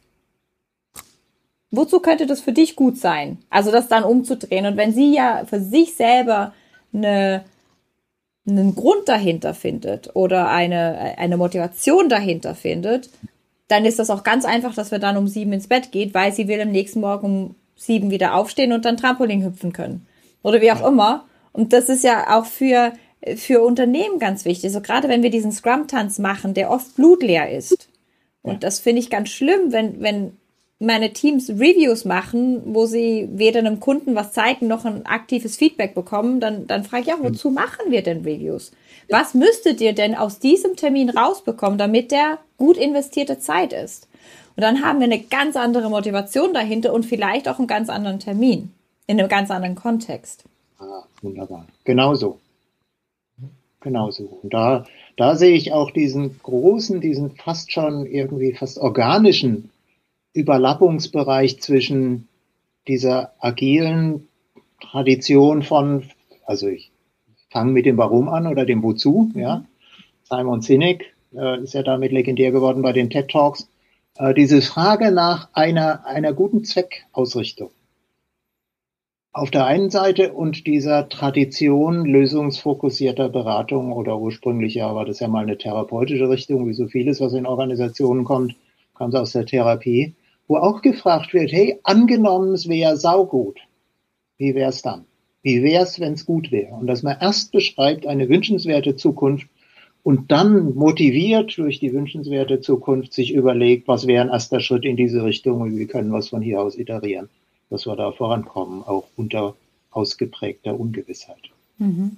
Wozu könnte das für dich gut sein? Also das dann umzudrehen. Und wenn sie ja für sich selber eine einen Grund dahinter findet oder eine, eine Motivation dahinter findet, dann ist das auch ganz einfach, dass wir dann um sieben ins Bett geht, weil sie will am nächsten Morgen um sieben wieder aufstehen und dann Trampolin hüpfen können. Oder wie auch immer. Und das ist ja auch für, für Unternehmen ganz wichtig. So gerade wenn wir diesen Scrum-Tanz machen, der oft blutleer ist. Und das finde ich ganz schlimm, wenn, wenn meine Teams Reviews machen, wo sie weder einem Kunden was zeigen, noch ein aktives Feedback bekommen, dann, dann frage ich, ja, wozu machen wir denn Reviews? Was müsstet ihr denn aus diesem Termin rausbekommen, damit der gut investierte Zeit ist? Und dann haben wir eine ganz andere Motivation dahinter und vielleicht auch einen ganz anderen Termin, in einem ganz anderen Kontext. Ah, wunderbar. Genauso. Genauso. Und da, da sehe ich auch diesen großen, diesen fast schon irgendwie fast organischen Überlappungsbereich zwischen dieser agilen Tradition von, also ich fange mit dem Warum an oder dem Wozu, mhm. ja. Simon Sinek äh, ist ja damit legendär geworden bei den TED Talks. Äh, diese Frage nach einer, einer guten Zweckausrichtung. Auf der einen Seite und dieser Tradition lösungsfokussierter Beratung oder ursprünglich ja war das ja mal eine therapeutische Richtung, wie so vieles, was in Organisationen kommt, kam es aus der Therapie, wo auch gefragt wird, hey, angenommen, es wäre saugut, wie wäre es dann? Wie wäre es, wenn es gut wäre? Und dass man erst beschreibt eine wünschenswerte Zukunft und dann motiviert durch die wünschenswerte Zukunft sich überlegt, was wäre ein erster Schritt in diese Richtung und wie können wir es von hier aus iterieren, dass wir da vorankommen, auch unter ausgeprägter Ungewissheit. Mhm.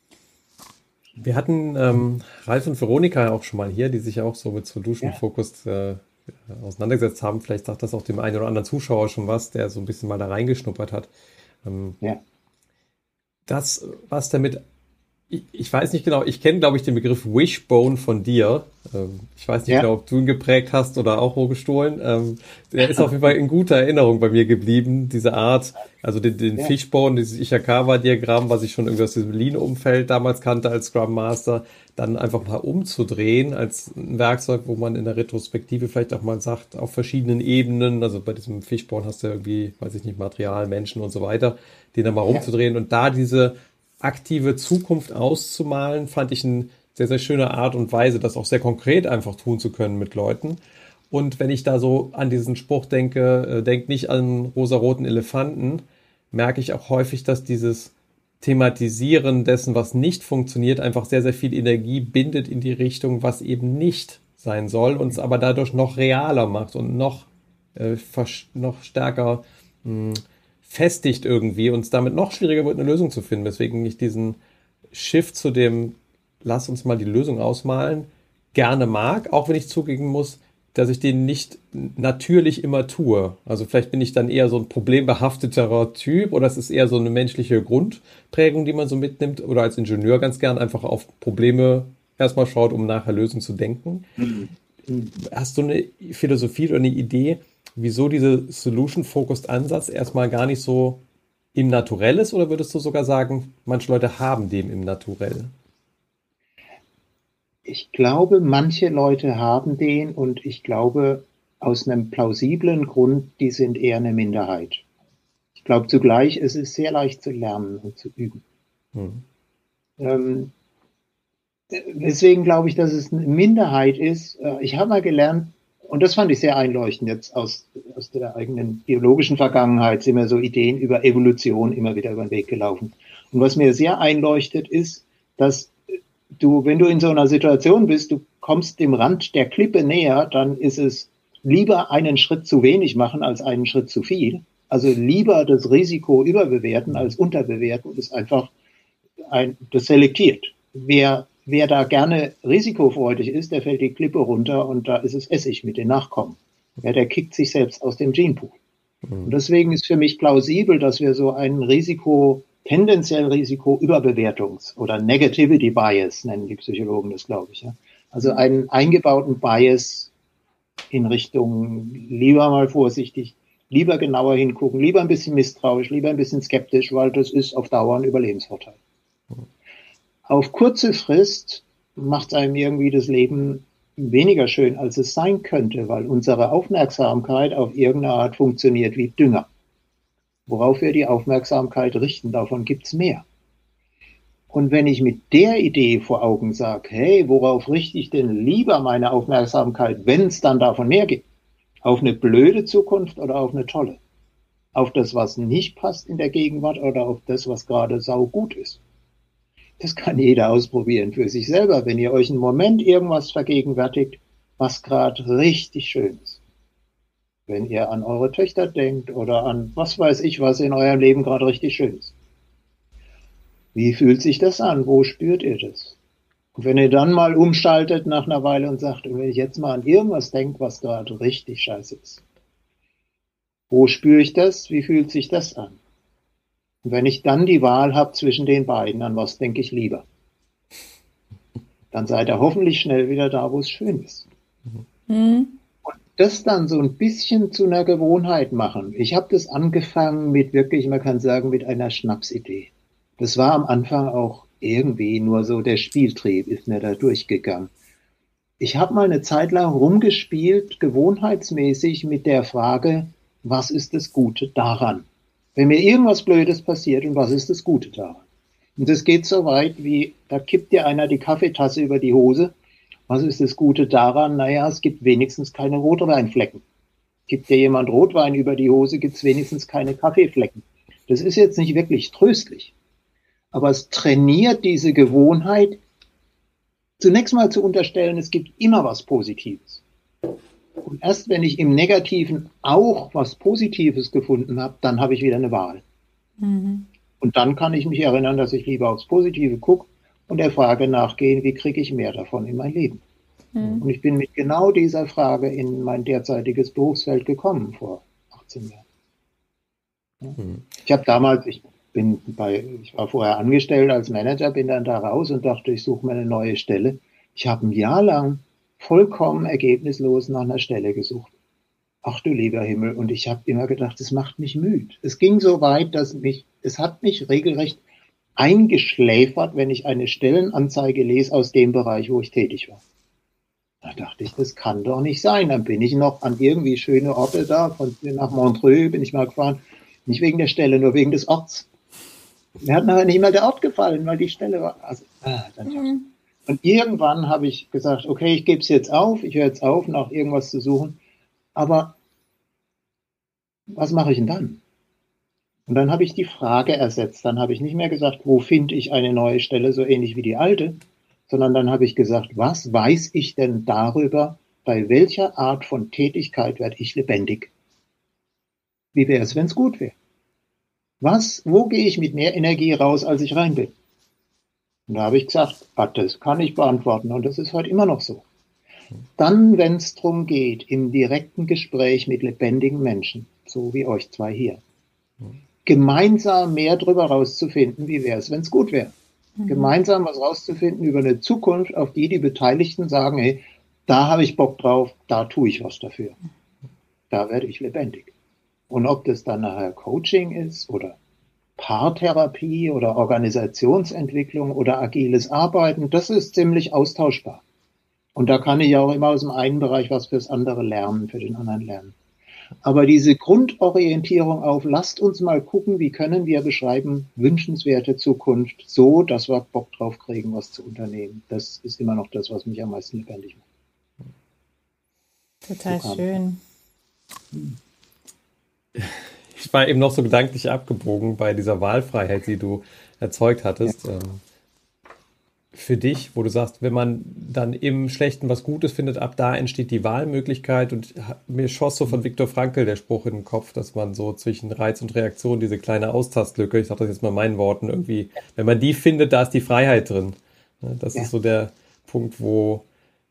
Wir hatten ähm, Ralf und Veronika auch schon mal hier, die sich auch so mit Solution Focus äh, auseinandergesetzt haben. Vielleicht sagt das auch dem einen oder anderen Zuschauer schon was, der so ein bisschen mal da reingeschnuppert hat. Ähm, ja. Das, was damit, ich, ich weiß nicht genau, ich kenne, glaube ich, den Begriff Wishbone von dir. Ähm, ich weiß nicht ja. genau, ob du ihn geprägt hast oder auch wo gestohlen. Ähm, der ist auf jeden Fall in guter Erinnerung bei mir geblieben, diese Art, also den, den ja. Fishbone, dieses Ishikawa-Diagramm, was ich schon irgendwie aus diesem Lean-Umfeld damals kannte als Scrum Master, dann einfach mal umzudrehen als ein Werkzeug, wo man in der Retrospektive vielleicht auch mal sagt, auf verschiedenen Ebenen, also bei diesem Fishbone hast du irgendwie, weiß ich nicht, Material, Menschen und so weiter, den dann mal rumzudrehen ja. und da diese aktive Zukunft auszumalen, fand ich eine sehr, sehr schöne Art und Weise, das auch sehr konkret einfach tun zu können mit Leuten. Und wenn ich da so an diesen Spruch denke, äh, denk nicht an rosaroten Elefanten, merke ich auch häufig, dass dieses Thematisieren dessen, was nicht funktioniert, einfach sehr, sehr viel Energie bindet in die Richtung, was eben nicht sein soll, und es aber dadurch noch realer macht und noch, äh, noch stärker mh, festigt irgendwie und es damit noch schwieriger wird, eine Lösung zu finden. Weswegen ich diesen Shift zu dem, lass uns mal die Lösung ausmalen, gerne mag, auch wenn ich zugeben muss, dass ich den nicht natürlich immer tue. Also vielleicht bin ich dann eher so ein problembehafteterer Typ oder es ist eher so eine menschliche Grundprägung, die man so mitnimmt, oder als Ingenieur ganz gern einfach auf Probleme erstmal schaut, um nachher Lösungen zu denken. Mhm. Hast du eine Philosophie oder eine Idee, wieso dieser Solution-Focused-Ansatz erstmal gar nicht so im Naturell ist, oder würdest du sogar sagen, manche Leute haben den im Naturell? Ich glaube, manche Leute haben den, und ich glaube, aus einem plausiblen Grund, die sind eher eine Minderheit. Ich glaube zugleich, es ist sehr leicht zu lernen und zu üben. Hm. Ähm, deswegen glaube ich, dass es eine Minderheit ist. Ich habe mal gelernt, und das fand ich sehr einleuchtend jetzt aus, aus der eigenen biologischen Vergangenheit, sind mir so Ideen über Evolution immer wieder über den Weg gelaufen. Und was mir sehr einleuchtet, ist, dass du, wenn du in so einer Situation bist, du kommst dem Rand der Klippe näher, dann ist es lieber einen Schritt zu wenig machen als einen Schritt zu viel. Also lieber das Risiko überbewerten als unterbewerten, ist einfach ein, das selektiert. Wer, wer da gerne risikofreudig ist, der fällt die Klippe runter und da ist es Essig mit den Nachkommen. Ja, der kickt sich selbst aus dem Genpool. Mhm. Und deswegen ist für mich plausibel, dass wir so ein Risiko, tendenziell Risiko-Überbewertungs- oder Negativity Bias nennen die Psychologen das, glaube ich. Ja? Also einen eingebauten Bias in Richtung lieber mal vorsichtig, lieber genauer hingucken, lieber ein bisschen misstrauisch, lieber ein bisschen skeptisch, weil das ist auf Dauer ein Überlebensvorteil. Auf kurze Frist macht einem irgendwie das Leben weniger schön, als es sein könnte, weil unsere Aufmerksamkeit auf irgendeine Art funktioniert wie Dünger. Worauf wir die Aufmerksamkeit richten, davon gibt's mehr. Und wenn ich mit der Idee vor Augen sage, hey, worauf richte ich denn lieber meine Aufmerksamkeit, wenn es dann davon mehr gibt? Auf eine blöde Zukunft oder auf eine tolle? Auf das, was nicht passt in der Gegenwart, oder auf das, was gerade saugut ist? Das kann jeder ausprobieren für sich selber, wenn ihr euch einen Moment irgendwas vergegenwärtigt, was gerade richtig schön ist. Wenn ihr an eure Töchter denkt oder an was weiß ich, was in eurem Leben gerade richtig schön ist. Wie fühlt sich das an? Wo spürt ihr das? Und wenn ihr dann mal umschaltet nach einer Weile und sagt, wenn ich jetzt mal an irgendwas denke, was gerade richtig scheiße ist. Wo spüre ich das? Wie fühlt sich das an? Und wenn ich dann die Wahl habe zwischen den beiden, an was denke ich lieber? Dann seid ihr hoffentlich schnell wieder da, wo es schön ist. Mhm. Das dann so ein bisschen zu einer Gewohnheit machen. Ich habe das angefangen mit wirklich, man kann sagen, mit einer Schnapsidee. Das war am Anfang auch irgendwie nur so, der Spieltrieb ist mir da durchgegangen. Ich habe mal eine Zeit lang rumgespielt, gewohnheitsmäßig mit der Frage, was ist das Gute daran? Wenn mir irgendwas Blödes passiert, und was ist das Gute daran? Und das geht so weit wie, da kippt dir einer die Kaffeetasse über die Hose. Was ist das Gute daran? Naja, es gibt wenigstens keine Rotweinflecken. Gibt dir jemand Rotwein über die Hose, gibt es wenigstens keine Kaffeeflecken. Das ist jetzt nicht wirklich tröstlich. Aber es trainiert diese Gewohnheit, zunächst mal zu unterstellen, es gibt immer was Positives. Und erst wenn ich im Negativen auch was Positives gefunden habe, dann habe ich wieder eine Wahl. Mhm. Und dann kann ich mich erinnern, dass ich lieber aufs Positive gucke und der Frage nachgehen, wie kriege ich mehr davon in mein Leben? Mhm. Und ich bin mit genau dieser Frage in mein derzeitiges Berufsfeld gekommen vor achtzehn Jahren. Ja. Mhm. Ich habe damals, ich bin bei, ich war vorher angestellt als Manager, bin dann da raus und dachte, ich suche mir eine neue Stelle. Ich habe ein Jahr lang vollkommen ergebnislos nach einer Stelle gesucht. Ach du lieber Himmel, und ich habe immer gedacht, es macht mich müde. Es ging so weit, dass mich, es hat mich regelrecht eingeschläfert, wenn ich eine Stellenanzeige lese aus dem Bereich, wo ich tätig war. Da dachte ich, das kann doch nicht sein. Dann bin ich noch an irgendwie schöne Orte da, von nach Montreux bin ich mal gefahren, nicht wegen der Stelle, nur wegen des Orts. Mir hat nachher nicht mal der Ort gefallen, weil die Stelle war. Also, ah, dann mhm. Und irgendwann habe ich gesagt, okay, ich gebe es jetzt auf, ich höre jetzt auf, nach irgendwas zu suchen. Aber was mache ich denn dann? Und dann habe ich die Frage ersetzt. Dann habe ich nicht mehr gesagt, wo finde ich eine neue Stelle, so ähnlich wie die alte, sondern dann habe ich gesagt, was weiß ich denn darüber, bei welcher Art von Tätigkeit werde ich lebendig? Wie wäre es, wenn es gut wäre? Was, wo gehe ich mit mehr Energie raus, als ich rein bin? Und da habe ich gesagt, das kann ich beantworten und das ist heute immer noch so. Dann, wenn es darum geht, im direkten Gespräch mit lebendigen Menschen, so wie euch zwei hier, gemeinsam mehr darüber rauszufinden, wie wäre es, wenn es gut wäre. Mhm. Gemeinsam was rauszufinden über eine Zukunft, auf die die Beteiligten sagen, hey, da habe ich Bock drauf, da tue ich was dafür. Da werde ich lebendig. Und ob das dann nachher Coaching ist oder Paartherapie oder Organisationsentwicklung oder agiles Arbeiten, das ist ziemlich austauschbar. Und da kann ich auch immer aus dem einen Bereich was fürs andere lernen, für den anderen lernen. Aber diese Grundorientierung auf, lasst uns mal gucken, wie können wir beschreiben, wünschenswerte Zukunft, so, dass wir Bock drauf kriegen, was zu unternehmen. Das ist immer noch das, was mich am meisten lebendig macht. Total so schön. Ich war eben noch so gedanklich abgebogen bei dieser Wahlfreiheit, die du erzeugt hattest. Ja. Für dich, wo du sagst, wenn man dann im Schlechten was Gutes findet, ab da entsteht die Wahlmöglichkeit. Und mir schoss so von Viktor Frankl der Spruch in den Kopf, dass man so zwischen Reiz und Reaktion diese kleine Austastlücke, ich sage das jetzt mal in meinen Worten, irgendwie, wenn man die findet, da ist die Freiheit drin. Das ja. ist so der Punkt, wo,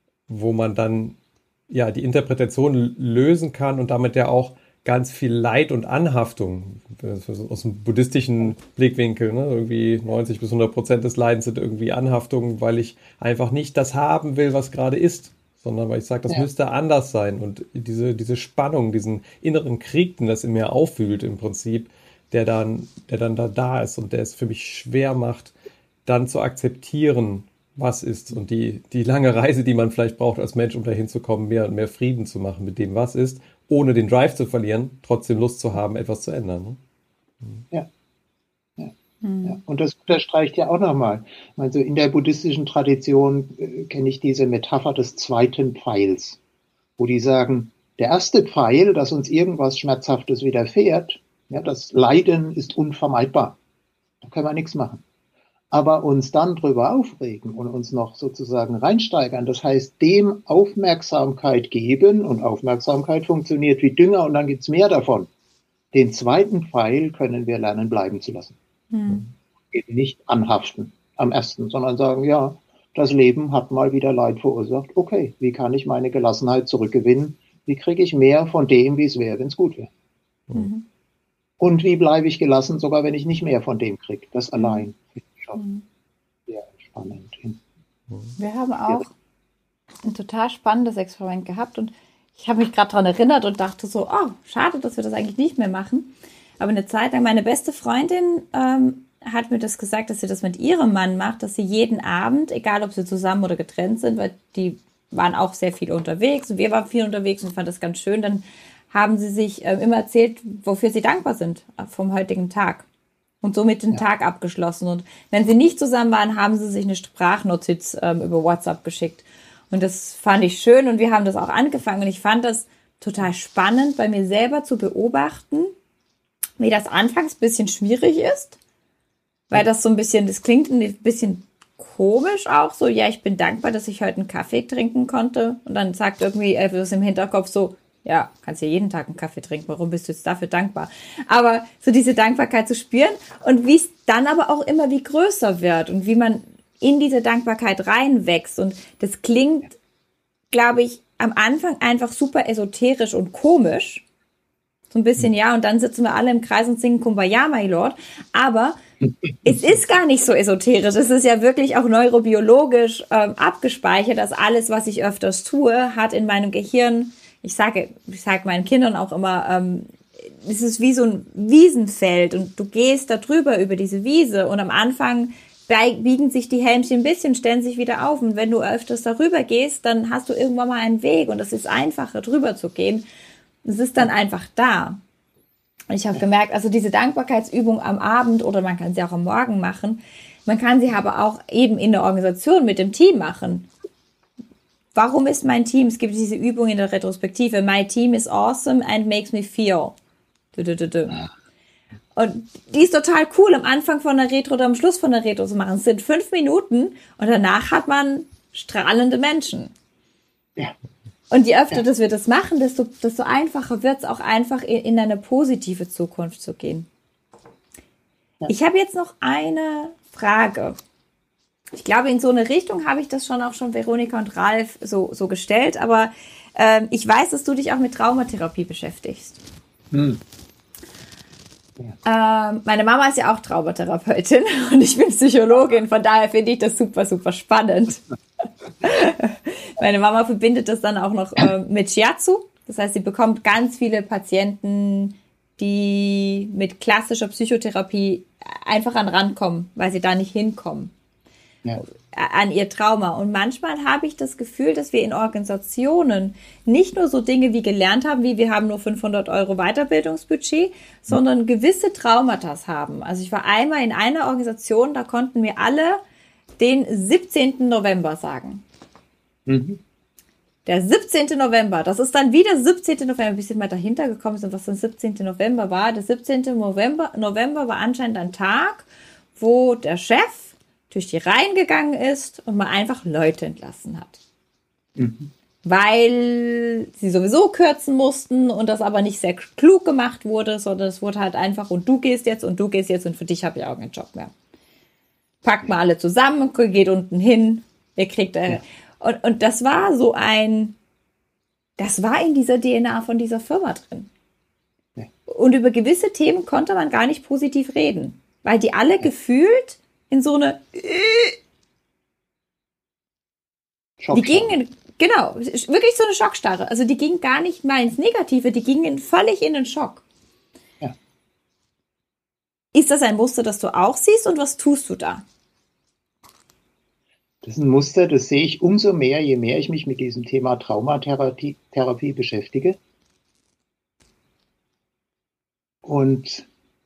wo man dann ja die Interpretation lösen kann und damit ja auch ganz viel Leid und Anhaftung aus dem buddhistischen Blickwinkel, ne? Irgendwie neunzig bis hundert Prozent des Leidens sind irgendwie Anhaftungen, weil ich einfach nicht das haben will, was gerade ist, sondern weil ich sage, das ja. müsste anders sein. Und diese, diese Spannung, diesen inneren Krieg, den das in mir aufwühlt im Prinzip, der dann, der dann da, da ist und der es für mich schwer macht, dann zu akzeptieren, was ist. Und die, die lange Reise, die man vielleicht braucht als Mensch, um dahin zu kommen, mehr und mehr Frieden zu machen mit dem, was ist, ohne den Drive zu verlieren, trotzdem Lust zu haben, etwas zu ändern. Ne? Ja. Ja. Mhm. ja. Und das unterstreicht ja auch nochmal. Also in der buddhistischen Tradition äh, kenne ich diese Metapher des zweiten Pfeils, wo die sagen, der erste Pfeil, dass uns irgendwas Schmerzhaftes widerfährt, ja, das Leiden ist unvermeidbar. Da können wir nichts machen. Aber uns dann drüber aufregen und uns noch sozusagen reinsteigern, das heißt dem Aufmerksamkeit geben, und Aufmerksamkeit funktioniert wie Dünger und dann gibt's mehr davon. Den zweiten Pfeil können wir lernen, bleiben zu lassen. Hm. Eben nicht anhaften am ersten, sondern sagen, ja, das Leben hat mal wieder Leid verursacht. Okay, wie kann ich meine Gelassenheit zurückgewinnen? Wie kriege ich mehr von dem, wie es wäre, wenn es gut wäre? Mhm. Und wie bleibe ich gelassen, sogar wenn ich nicht mehr von dem kriege? Das allein. Schon sehr spannend. Wir haben auch ein total spannendes Experiment gehabt und ich habe mich gerade daran erinnert und dachte so, oh, schade, dass wir das eigentlich nicht mehr machen. Aber eine Zeit lang, meine beste Freundin ähm, hat mir das gesagt, dass sie das mit ihrem Mann macht, dass sie jeden Abend, egal ob sie zusammen oder getrennt sind, weil die waren auch sehr viel unterwegs und wir waren viel unterwegs und fand das ganz schön, dann haben sie sich äh, immer erzählt, wofür sie dankbar sind vom heutigen Tag. Und somit den ja. Tag abgeschlossen. Und wenn sie nicht zusammen waren, haben sie sich eine Sprachnotiz ähm, über WhatsApp geschickt. Und das fand ich schön und wir haben das auch angefangen. Und ich fand das total spannend, bei mir selber zu beobachten, wie das anfangs ein bisschen schwierig ist. Weil das so ein bisschen, das klingt ein bisschen komisch auch. So, ja, ich bin dankbar, dass ich heute einen Kaffee trinken konnte. Und dann sagt irgendwie etwas im Hinterkopf so, ja, kannst ja jeden Tag einen Kaffee trinken. Warum bist du jetzt dafür dankbar? Aber so diese Dankbarkeit zu spüren und wie es dann aber auch immer wie größer wird und wie man in diese Dankbarkeit reinwächst. Und das klingt, glaube ich, am Anfang einfach super esoterisch und komisch. So ein bisschen, ja, und dann sitzen wir alle im Kreis und singen Kumbaya, my Lord. Aber es ist gar nicht so esoterisch. Es ist ja wirklich auch neurobiologisch ähm, abgespeichert, dass alles, was ich öfters tue, hat in meinem Gehirn, ich sage, ich sage meinen Kindern auch immer, ähm, es ist wie so ein Wiesenfeld und du gehst da drüber über diese Wiese und am Anfang biegen sich die Helmchen ein bisschen, stellen sich wieder auf und wenn du öfters darüber gehst, dann hast du irgendwann mal einen Weg und es ist einfacher, drüber zu gehen. Es ist dann einfach da. Und ich habe gemerkt, also diese Dankbarkeitsübung am Abend oder man kann sie auch am Morgen machen, man kann sie aber auch eben in der Organisation mit dem Team machen. Warum ist mein Team? Es gibt diese Übung in der Retrospektive. My team is awesome and makes me feel. Du, du, du, du. Und die ist total cool, am Anfang von der Retro oder am Schluss von der Retro zu machen. Es sind fünf Minuten und danach hat man strahlende Menschen. Ja. Und je öfter Ja. dass wir das machen, desto, desto einfacher wird es auch einfach in, in eine positive Zukunft zu gehen. Ja. Ich habe jetzt noch eine Frage. Ich glaube, in so eine Richtung habe ich das schon auch schon Veronika und Ralf so, so gestellt, aber ähm, ich weiß, dass du dich auch mit Traumatherapie beschäftigst. Hm. Ähm, meine Mama ist ja auch Traumatherapeutin und ich bin Psychologin, von daher finde ich das super, super spannend. Meine Mama verbindet das dann auch noch äh, mit Shiatsu. Das heißt, sie bekommt ganz viele Patienten, die mit klassischer Psychotherapie einfach an den Rand kommen, weil sie da nicht hinkommen. Ja. An ihr Trauma. Und manchmal habe ich das Gefühl, dass wir in Organisationen nicht nur so Dinge wie gelernt haben, wie wir haben nur fünfhundert Euro Weiterbildungsbudget, sondern gewisse Traumata haben. Also ich war einmal in einer Organisation, da konnten mir alle den siebzehnten November sagen. Mhm. Der siebzehnten November, das ist dann wieder siebzehnten November, bis ich mal dahinter gekommen sind, was der siebzehnten November war. Der siebzehnten November, November war anscheinend ein Tag, wo der Chef durch die Reihen gegangen ist und mal einfach Leute entlassen hat. Mhm. Weil sie sowieso kürzen mussten und das aber nicht sehr klug gemacht wurde, sondern es wurde halt einfach, und du gehst jetzt und du gehst jetzt und für dich habe ich auch keinen Job mehr. Packt mal alle zusammen, geht unten hin, ihr kriegt... Äh, ja. und, und das war so ein... Das war in dieser D N A von dieser Firma drin. Ja. Und über gewisse Themen konnte man gar nicht positiv reden, weil die alle ja. gefühlt in so eine... Die gingen, genau, wirklich so eine Schockstarre. Also die gingen gar nicht mal ins Negative, die gingen völlig in den Schock. Ja. Ist das ein Muster, das du auch siehst und was tust du da? Das ist ein Muster, das sehe ich umso mehr, je mehr ich mich mit diesem Thema Traumatherapie Therapie beschäftige. Und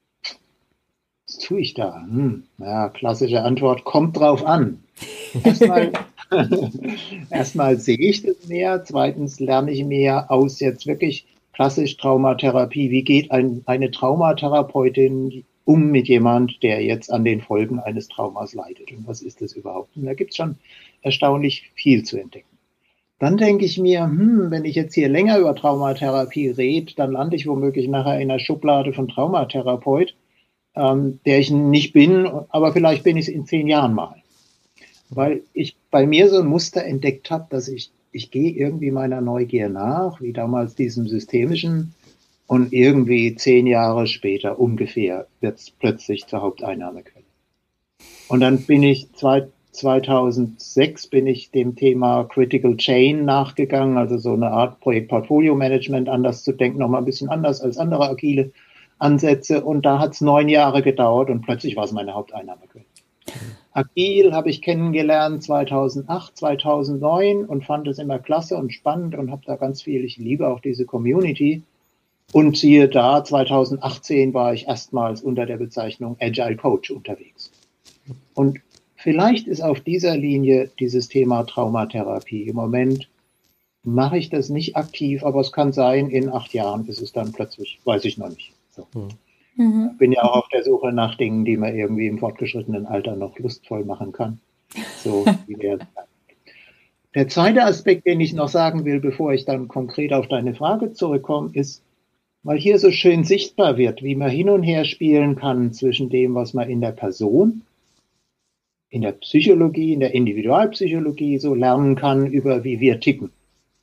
was tue ich da? Hm, ja, klassische Antwort, kommt drauf an. Erstmal, erstmal sehe ich das mehr, zweitens lerne ich mehr aus jetzt wirklich klassisch Traumatherapie. Wie geht ein, eine Traumatherapeutin um mit jemand, der jetzt an den Folgen eines Traumas leidet? Und was ist das überhaupt? Und da gibt es schon erstaunlich viel zu entdecken. Dann denke ich mir, hm, wenn ich jetzt hier länger über Traumatherapie rede, dann lande ich womöglich nachher in einer Schublade von Traumatherapeut, ähm, der ich nicht bin, aber vielleicht bin ich es in zehn Jahren mal. Weil ich bei mir so ein Muster entdeckt habe, dass ich, ich gehe irgendwie meiner Neugier nach, wie damals diesem systemischen, und irgendwie zehn Jahre später ungefähr wird es plötzlich zur Haupteinnahmequelle. Und dann bin ich zweitausendsechs bin ich dem Thema Critical Chain nachgegangen, also so eine Art Projekt-Portfolio-Management, anders zu denken, nochmal ein bisschen anders als andere agile Ansätze. Und da hat es neun Jahre gedauert und plötzlich war es meine Haupteinnahmequelle. Agil habe ich kennengelernt zweitausendacht, zweitausendneun und fand es immer klasse und spannend und habe da ganz viel, ich liebe auch diese Community. Und siehe da, zweitausendachtzehn war ich erstmals unter der Bezeichnung Agile Coach unterwegs. Und vielleicht ist auf dieser Linie dieses Thema Traumatherapie. Im Moment mache ich das nicht aktiv, aber es kann sein, in acht Jahren ist es dann plötzlich, weiß ich noch nicht. So. Mhm. Ich bin ja auch auf der Suche nach Dingen, die man irgendwie im fortgeschrittenen Alter noch lustvoll machen kann. So wie der, der zweite Aspekt, den ich noch sagen will, bevor ich dann konkret auf deine Frage zurückkomme, ist, weil hier so schön sichtbar wird, wie man hin und her spielen kann zwischen dem, was man in der Person, in der Psychologie, in der Individualpsychologie so lernen kann, über wie wir ticken.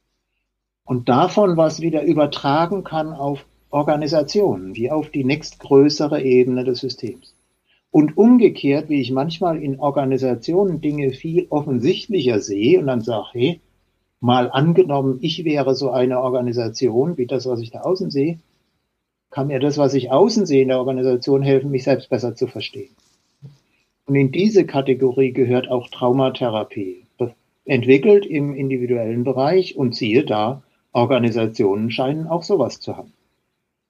Und davon, was wieder übertragen kann auf Organisationen, wie auf die nächstgrößere Ebene des Systems. Und umgekehrt, wie ich manchmal in Organisationen Dinge viel offensichtlicher sehe und dann sage, hey, mal angenommen, ich wäre so eine Organisation, wie das, was ich da außen sehe, kann mir das, was ich außen sehe in der Organisation, helfen, mich selbst besser zu verstehen. Und in diese Kategorie gehört auch Traumatherapie, entwickelt im individuellen Bereich und siehe da, Organisationen scheinen auch sowas zu haben.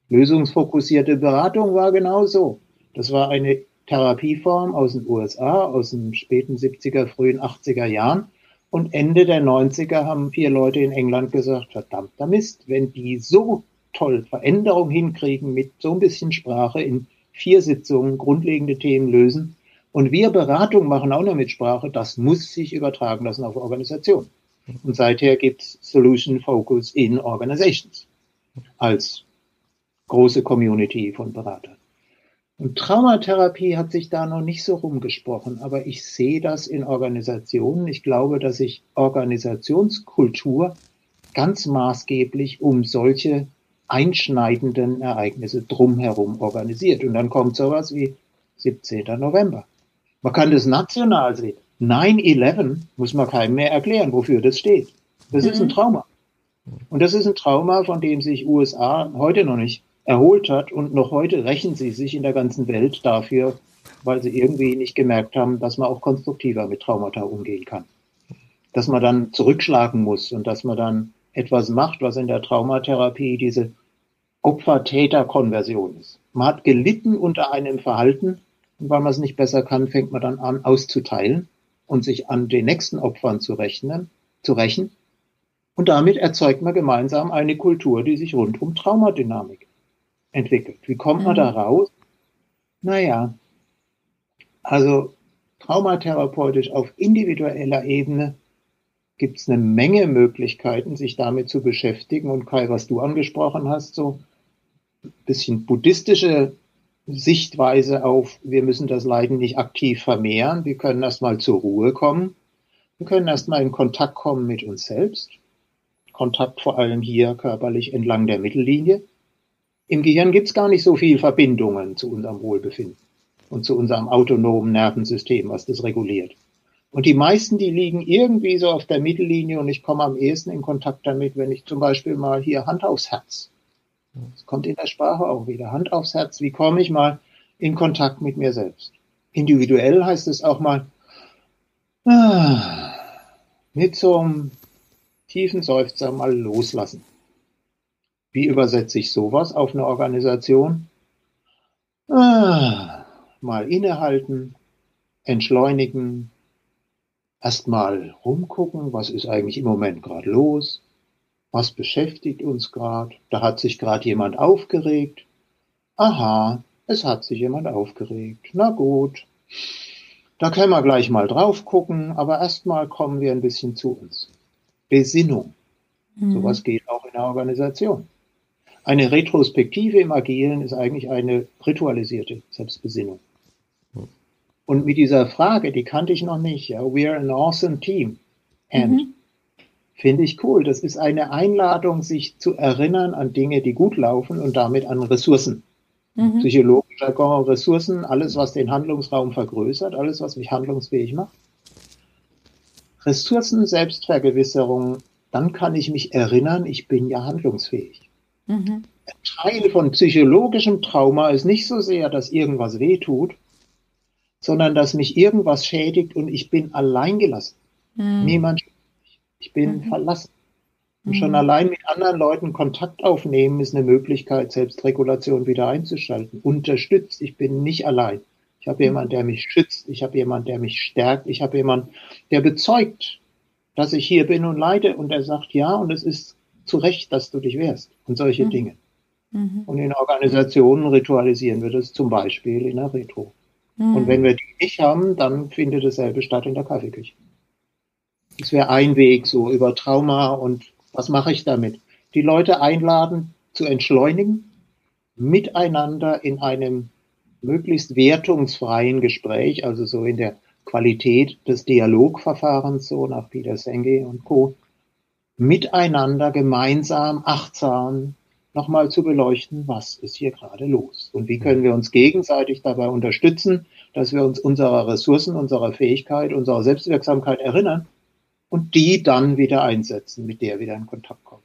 Lösungsfokussierte Beratung war genauso. Das war eine Therapieform aus den U S A, aus den späten siebziger, frühen achtziger Jahren. Und Ende der neunziger haben vier Leute in England gesagt, verdammter Mist, wenn die so toll Veränderung hinkriegen mit so ein bisschen Sprache in vier Sitzungen, grundlegende Themen lösen und wir Beratung machen auch noch mit Sprache, das muss sich übertragen lassen auf Organisation. Und seither gibt es Solution Focus in Organizations als große Community von Beratern. Und Traumatherapie hat sich da noch nicht so rumgesprochen, aber ich sehe das in Organisationen. Ich glaube, dass sich Organisationskultur ganz maßgeblich um solche einschneidenden Ereignisse drumherum organisiert. Und dann kommt sowas wie siebzehnten November. Man kann das national sehen. nine eleven muss man keinem mehr erklären, wofür das steht. Das mhm. ist ein Trauma. Und das ist ein Trauma, von dem sich U S A heute noch nicht erholt hat. Und noch heute rächen sie sich in der ganzen Welt dafür, weil sie irgendwie nicht gemerkt haben, dass man auch konstruktiver mit Traumata umgehen kann. Dass man dann zurückschlagen muss und dass man dann etwas macht, was in der Traumatherapie diese Opfer-Täter-Konversion ist. Man hat gelitten unter einem Verhalten und weil man es nicht besser kann, fängt man dann an auszuteilen und sich an den nächsten Opfern zu rechnen, zu rächen. Und damit erzeugt man gemeinsam eine Kultur, die sich rund um Traumadynamik entwickelt. Wie kommt man mhm. da raus? Naja, also traumatherapeutisch auf individueller Ebene gibt es eine Menge Möglichkeiten, sich damit zu beschäftigen. Und Kai, was du angesprochen hast, so ein bisschen buddhistische Sichtweise auf, wir müssen das Leiden nicht aktiv vermehren, wir können erstmal zur Ruhe kommen, wir können erstmal in Kontakt kommen mit uns selbst, Kontakt vor allem hier körperlich entlang der Mittellinie. Im Gehirn gibt es gar nicht so viele Verbindungen zu unserem Wohlbefinden und zu unserem autonomen Nervensystem, was das reguliert. Und die meisten, die liegen irgendwie so auf der Mittellinie und ich komme am ehesten in Kontakt damit, wenn ich zum Beispiel mal hier Hand aufs Herz. Das kommt in der Sprache auch wieder. Hand aufs Herz. Wie komme ich mal in Kontakt mit mir selbst? Individuell heißt es auch mal ah, mit so einem tiefen Seufzer mal loslassen. Wie übersetze ich sowas auf eine Organisation? Ah, mal innehalten, entschleunigen, erstmal rumgucken, was ist eigentlich im Moment gerade los? Was beschäftigt uns gerade? Da hat sich gerade jemand aufgeregt. Aha, es hat sich jemand aufgeregt. Na gut, da können wir gleich mal drauf gucken, aber erstmal kommen wir ein bisschen zu uns. Besinnung. Mhm. Sowas geht auch in der Organisation. Eine Retrospektive im Agilen ist eigentlich eine ritualisierte Selbstbesinnung. Mhm. Und mit dieser Frage, die kannte ich noch nicht, ja, we're an awesome team. And mhm. finde ich cool. Das ist eine Einladung, sich zu erinnern an Dinge, die gut laufen und damit an Ressourcen. Mhm. Psychologischer Jargon, Ressourcen, alles, was den Handlungsraum vergrößert, alles, was mich handlungsfähig macht. Ressourcen, Selbstvergewisserung, dann kann ich mich erinnern, ich bin ja handlungsfähig. Mhm. Ein Teil von psychologischem Trauma ist nicht so sehr, dass irgendwas wehtut, sondern dass mich irgendwas schädigt und ich bin alleingelassen. Mhm. Niemand Ich bin mhm. verlassen. Und schon mhm. allein mit anderen Leuten Kontakt aufnehmen ist eine Möglichkeit, Selbstregulation wieder einzuschalten. Unterstützt, ich bin nicht allein. Ich habe jemanden, der mich schützt. Ich habe jemanden, der mich stärkt. Ich habe jemanden, der bezeugt, dass ich hier bin und leide. Und der sagt, ja, und es ist zu Recht, dass du dich wehrst. Und solche mhm. Dinge. Mhm. Und in Organisationen ritualisieren wir das zum Beispiel in der Retro. Mhm. Und wenn wir die nicht haben, dann findet dasselbe statt in der Kaffeeküche. Das wäre ein Weg, so über Trauma und was mache ich damit? Die Leute einladen, zu entschleunigen, miteinander in einem möglichst wertungsfreien Gespräch, also so in der Qualität des Dialogverfahrens, so nach Peter Senge und Co., miteinander gemeinsam, achtsam nochmal zu beleuchten, was ist hier gerade los? Und wie können wir uns gegenseitig dabei unterstützen, dass wir uns unserer Ressourcen, unserer Fähigkeit, unserer Selbstwirksamkeit erinnern, und die dann wieder einsetzen, mit der wieder in Kontakt kommen.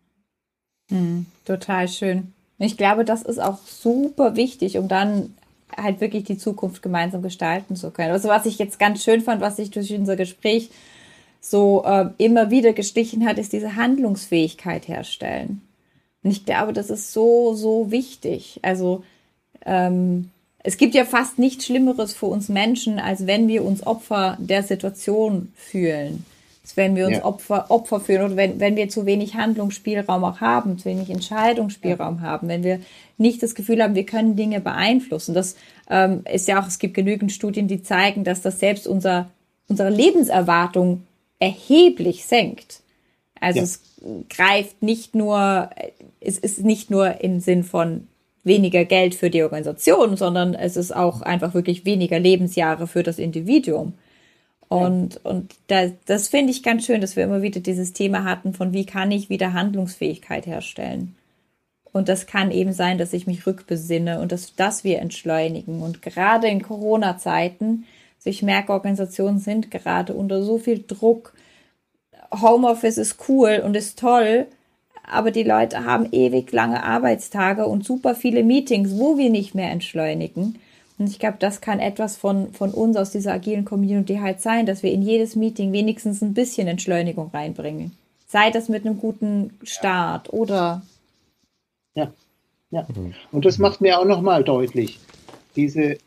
Mm, total schön. Ich glaube, das ist auch super wichtig, um dann halt wirklich die Zukunft gemeinsam gestalten zu können. Also was ich jetzt ganz schön fand, was sich durch unser Gespräch so äh, immer wieder gestichen hat, ist diese Handlungsfähigkeit herstellen. Und ich glaube, das ist so, so wichtig. Also ähm, es gibt ja fast nichts Schlimmeres für uns Menschen, als wenn wir uns Opfer der Situation fühlen. Als wenn wir uns ja. Opfer, Opfer fühlen oder wenn, wenn wir zu wenig Handlungsspielraum auch haben, zu wenig Entscheidungsspielraum ja. haben, wenn wir nicht das Gefühl haben, wir können Dinge beeinflussen. Das ähm, ist ja auch, es gibt genügend Studien, die zeigen, dass das selbst unser, unsere Lebenserwartung erheblich senkt. Also ja. es greift nicht nur, es ist nicht nur im Sinn von weniger Geld für die Organisation, sondern es ist auch einfach wirklich weniger Lebensjahre für das Individuum. Und, ja. und da, das finde ich ganz schön, dass wir immer wieder dieses Thema hatten von, wie kann ich wieder Handlungsfähigkeit herstellen? Und das kann eben sein, dass ich mich rückbesinne und dass, dass wir entschleunigen. Und gerade in Corona-Zeiten, also ich merke, Organisationen sind gerade unter so viel Druck. Homeoffice ist cool und ist toll, aber die Leute haben ewig lange Arbeitstage und super viele Meetings, wo wir nicht mehr entschleunigen. Und ich glaube, das kann etwas von, von uns aus dieser agilen Community halt sein, dass wir in jedes Meeting wenigstens ein bisschen Entschleunigung reinbringen. Sei das mit einem guten Start oder... Ja, ja. Und das macht mir auch nochmal deutlich, diese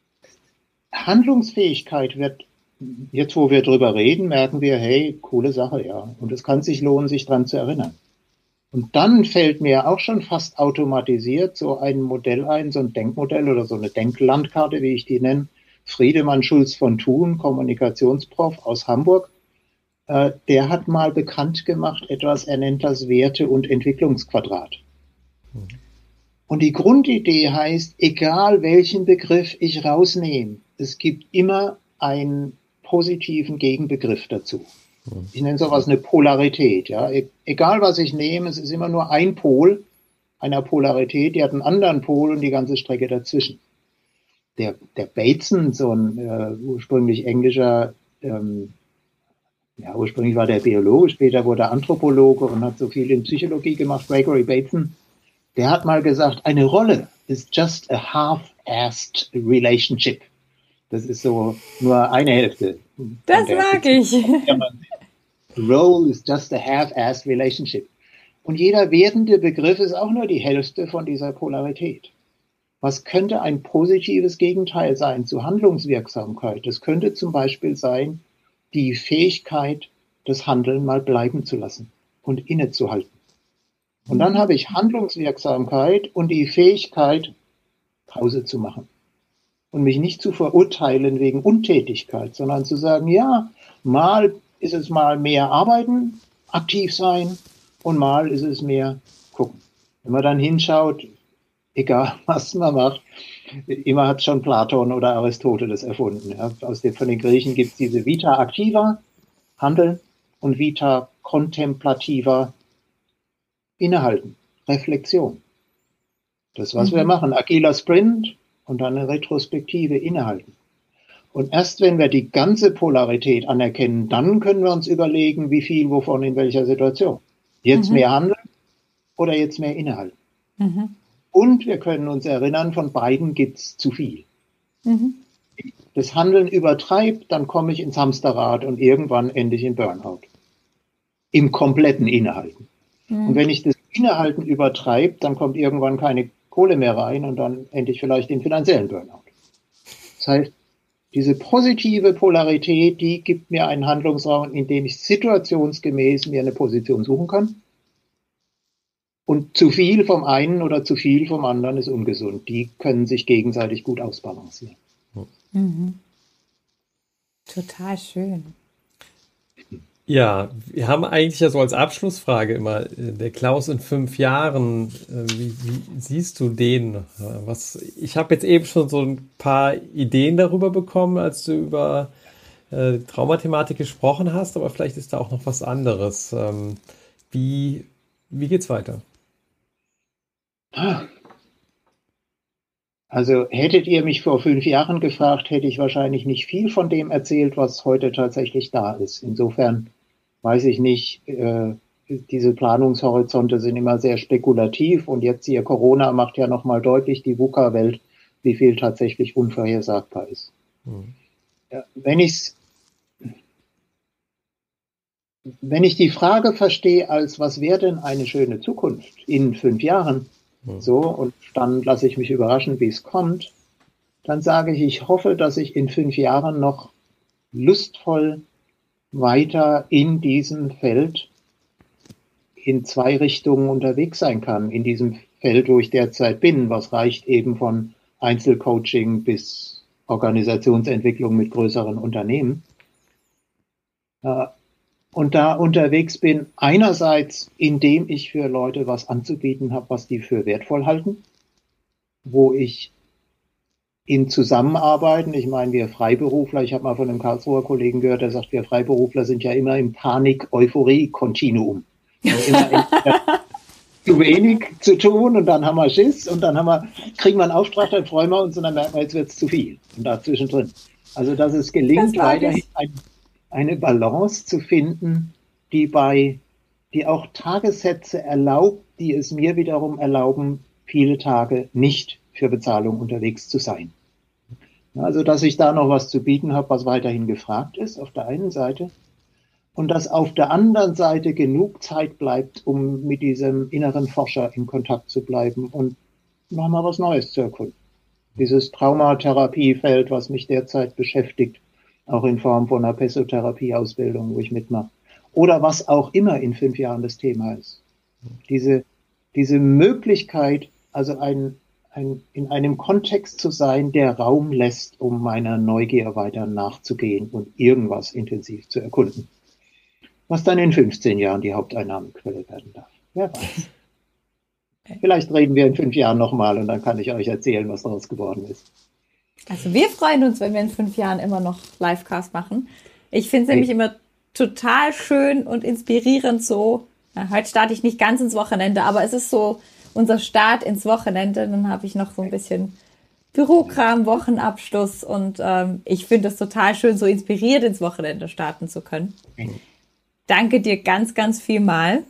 Handlungsfähigkeit wird, jetzt wo wir drüber reden, merken wir, hey, coole Sache, ja. Und es kann sich lohnen, sich dran zu erinnern. Und dann fällt mir auch schon fast automatisiert so ein Modell ein, so ein Denkmodell oder so eine Denklandkarte, wie ich die nenne. Friedemann Schulz von Thun, Kommunikationsprof aus Hamburg, äh, der hat mal bekannt gemacht etwas, er nennt das Werte- und Entwicklungsquadrat. Mhm. Und die Grundidee heißt, egal welchen Begriff ich rausnehme, es gibt immer einen positiven Gegenbegriff dazu. Ich nenne sowas eine Polarität. Ja. E- egal was ich nehme, es ist immer nur ein Pol einer Polarität, die hat einen anderen Pol und die ganze Strecke dazwischen. Der, der Bateson, so ein äh, ursprünglich englischer, ähm, ja, ursprünglich war der Biologe, später wurde er Anthropologe und hat so viel in Psychologie gemacht, Gregory Bateson, der hat mal gesagt, eine Rolle is just a half-assed relationship. Das ist so nur eine Hälfte. Das mag ich. Role is just a half-assed relationship. Und jeder werdende Begriff ist auch nur die Hälfte von dieser Polarität. Was könnte ein positives Gegenteil sein zu Handlungswirksamkeit? Das könnte zum Beispiel sein, die Fähigkeit, das Handeln mal bleiben zu lassen und innezuhalten. Und dann habe ich Handlungswirksamkeit und die Fähigkeit, Pause zu machen. Und mich nicht zu verurteilen wegen Untätigkeit, sondern zu sagen, ja, mal ist es mal mehr arbeiten, aktiv sein und mal ist es mehr gucken. Wenn man dann hinschaut, egal was man macht, immer hat schon Platon oder Aristoteles erfunden. Ja. Aus den, von den Griechen gibt es diese Vita activa, Handeln, und Vita contemplativa, Innehalten, Reflexion. Das, was mhm. wir machen, agiler Sprint, und dann eine Retrospektive innehalten. Und erst wenn wir die ganze Polarität anerkennen, dann können wir uns überlegen, wie viel wovon in welcher Situation. Jetzt mhm. mehr handeln oder jetzt mehr innehalten. Mhm. Und wir können uns erinnern, von beiden gibt es zu viel. Mhm. Das Handeln übertreibt, dann komme ich ins Hamsterrad und irgendwann ende ich in Burnout. Im kompletten Innehalten. Mhm. Und wenn ich das Innehalten übertreibe, dann kommt irgendwann keine Kohle mehr rein und dann endlich vielleicht den finanziellen Burnout. Das heißt, diese positive Polarität, die gibt mir einen Handlungsraum, in dem ich situationsgemäß mir eine Position suchen kann. Und zu viel vom einen oder zu viel vom anderen ist ungesund. Die können sich gegenseitig gut ausbalancieren. Mhm. Total schön. Ja, wir haben eigentlich ja so als Abschlussfrage immer, der Klaus in fünf Jahren, wie, wie siehst du den? Was, ich habe jetzt eben schon so ein paar Ideen darüber bekommen, als du über äh, Traumathematik gesprochen hast, aber vielleicht ist da auch noch was anderes. Ähm, wie, wie geht's weiter? Also hättet ihr mich vor fünf Jahren gefragt, hätte ich wahrscheinlich nicht viel von dem erzählt, was heute tatsächlich da ist. Insofern weiß ich nicht, äh, diese Planungshorizonte sind immer sehr spekulativ und jetzt hier Corona macht ja nochmal deutlich die VUCA-Welt, wie viel tatsächlich unvorhersagbar ist. Mhm. Ja, wenn ich's, wenn ich die Frage verstehe als, was wäre denn eine schöne Zukunft in fünf Jahren, hm. so, und dann lasse ich mich überraschen, wie es kommt, dann sage ich, ich hoffe, dass ich in fünf Jahren noch lustvoll weiter in diesem Feld in zwei Richtungen unterwegs sein kann. In diesem Feld, wo ich derzeit bin, was reicht eben von Einzelcoaching bis Organisationsentwicklung mit größeren Unternehmen. Und da unterwegs bin, einerseits, indem ich für Leute was anzubieten habe, was die für wertvoll halten, wo ich in Zusammenarbeiten, ich meine, wir Freiberufler, ich habe mal von einem Karlsruher Kollegen gehört, der sagt, wir Freiberufler sind ja immer im Panik-Euphorie-Kontinuum. Immer zu wenig zu tun und dann haben wir Schiss und dann haben wir, kriegen wir einen Auftrag, dann freuen wir uns und dann merken wir, jetzt wird es zu viel. Und dazwischen drin. Also, dass es gelingt, weiterhin ein, eine Balance zu finden, die bei, die auch Tagessätze erlaubt, die es mir wiederum erlauben, viele Tage nicht für Bezahlung unterwegs zu sein. Also, dass ich da noch was zu bieten habe, was weiterhin gefragt ist, auf der einen Seite. Und dass auf der anderen Seite genug Zeit bleibt, um mit diesem inneren Forscher in Kontakt zu bleiben und nochmal was Neues zu erkunden. Dieses Traumatherapiefeld, was mich derzeit beschäftigt, auch in Form von einer Pessotherapie-Ausbildung, wo ich mitmache. Oder was auch immer in fünf Jahren das Thema ist. Diese, diese Möglichkeit, also ein, ein, in einem Kontext zu sein, der Raum lässt, um meiner Neugier weiter nachzugehen und irgendwas intensiv zu erkunden. Was dann in fünfzehn Jahren die Haupteinnahmequelle werden darf. Wer weiß. Vielleicht reden wir in fünf Jahren nochmal und dann kann ich euch erzählen, was daraus geworden ist. Also wir freuen uns, wenn wir in fünf Jahren immer noch Livecast machen. Ich finde es hey. nämlich immer total schön und inspirierend so. Ja, heute starte ich nicht ganz ins Wochenende, aber es ist so unser Start ins Wochenende. Dann habe ich noch so ein bisschen Bürokram, Wochenabschluss und ähm, ich finde es total schön, so inspiriert ins Wochenende starten zu können. Hey. Danke dir ganz, ganz viel mal.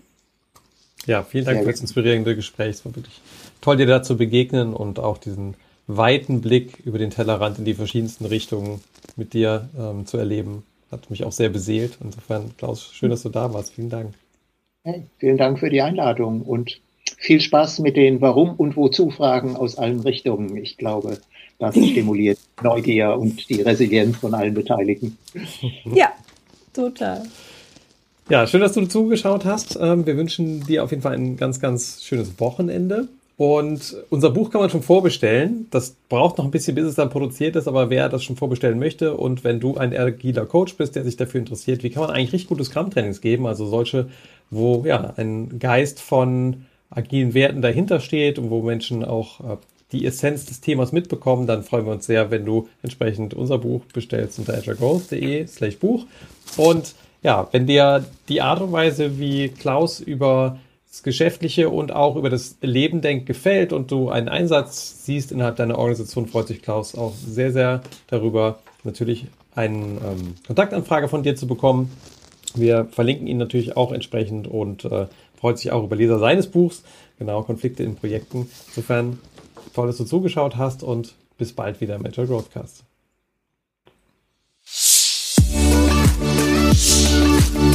Ja, vielen Dank für das inspirierende Gespräch. Es war wirklich toll, dir da zu begegnen und auch diesen weiten Blick über den Tellerrand in die verschiedensten Richtungen mit dir ähm, zu erleben. Hat mich auch sehr beseelt. Insofern, Klaus, schön, dass du da warst. Vielen Dank. Hey, vielen Dank für die Einladung und viel Spaß mit den Warum- und Wozu-Fragen aus allen Richtungen. Ich glaube, das stimuliert Neugier und die Resilienz von allen Beteiligten. Ja, total. Ja, schön, dass du zugeschaut hast. Wir wünschen dir auf jeden Fall ein ganz, ganz schönes Wochenende. Und unser Buch kann man schon vorbestellen. Das braucht noch ein bisschen, bis es dann produziert ist. Aber wer das schon vorbestellen möchte und wenn du ein agiler Coach bist, der sich dafür interessiert, wie kann man eigentlich richtig gute Scrum-Trainings geben? Also solche, wo ja ein Geist von agilen Werten dahinter steht und wo Menschen auch die Essenz des Themas mitbekommen, dann freuen wir uns sehr, wenn du entsprechend unser Buch bestellst unter agilegrowth.de slash Buch. Und ja, wenn dir die Art und Weise, wie Klaus über das Geschäftliche und auch über das Leben denkt, gefällt und du einen Einsatz siehst innerhalb deiner Organisation, freut sich Klaus auch sehr, sehr darüber, natürlich eine ähm, Kontaktanfrage von dir zu bekommen. Wir verlinken ihn natürlich auch entsprechend und äh, freut sich auch über Leser seines Buchs, genau, Konflikte in Projekten. Insofern toll, dass du zugeschaut hast und bis bald wieder im Agile Growthcast.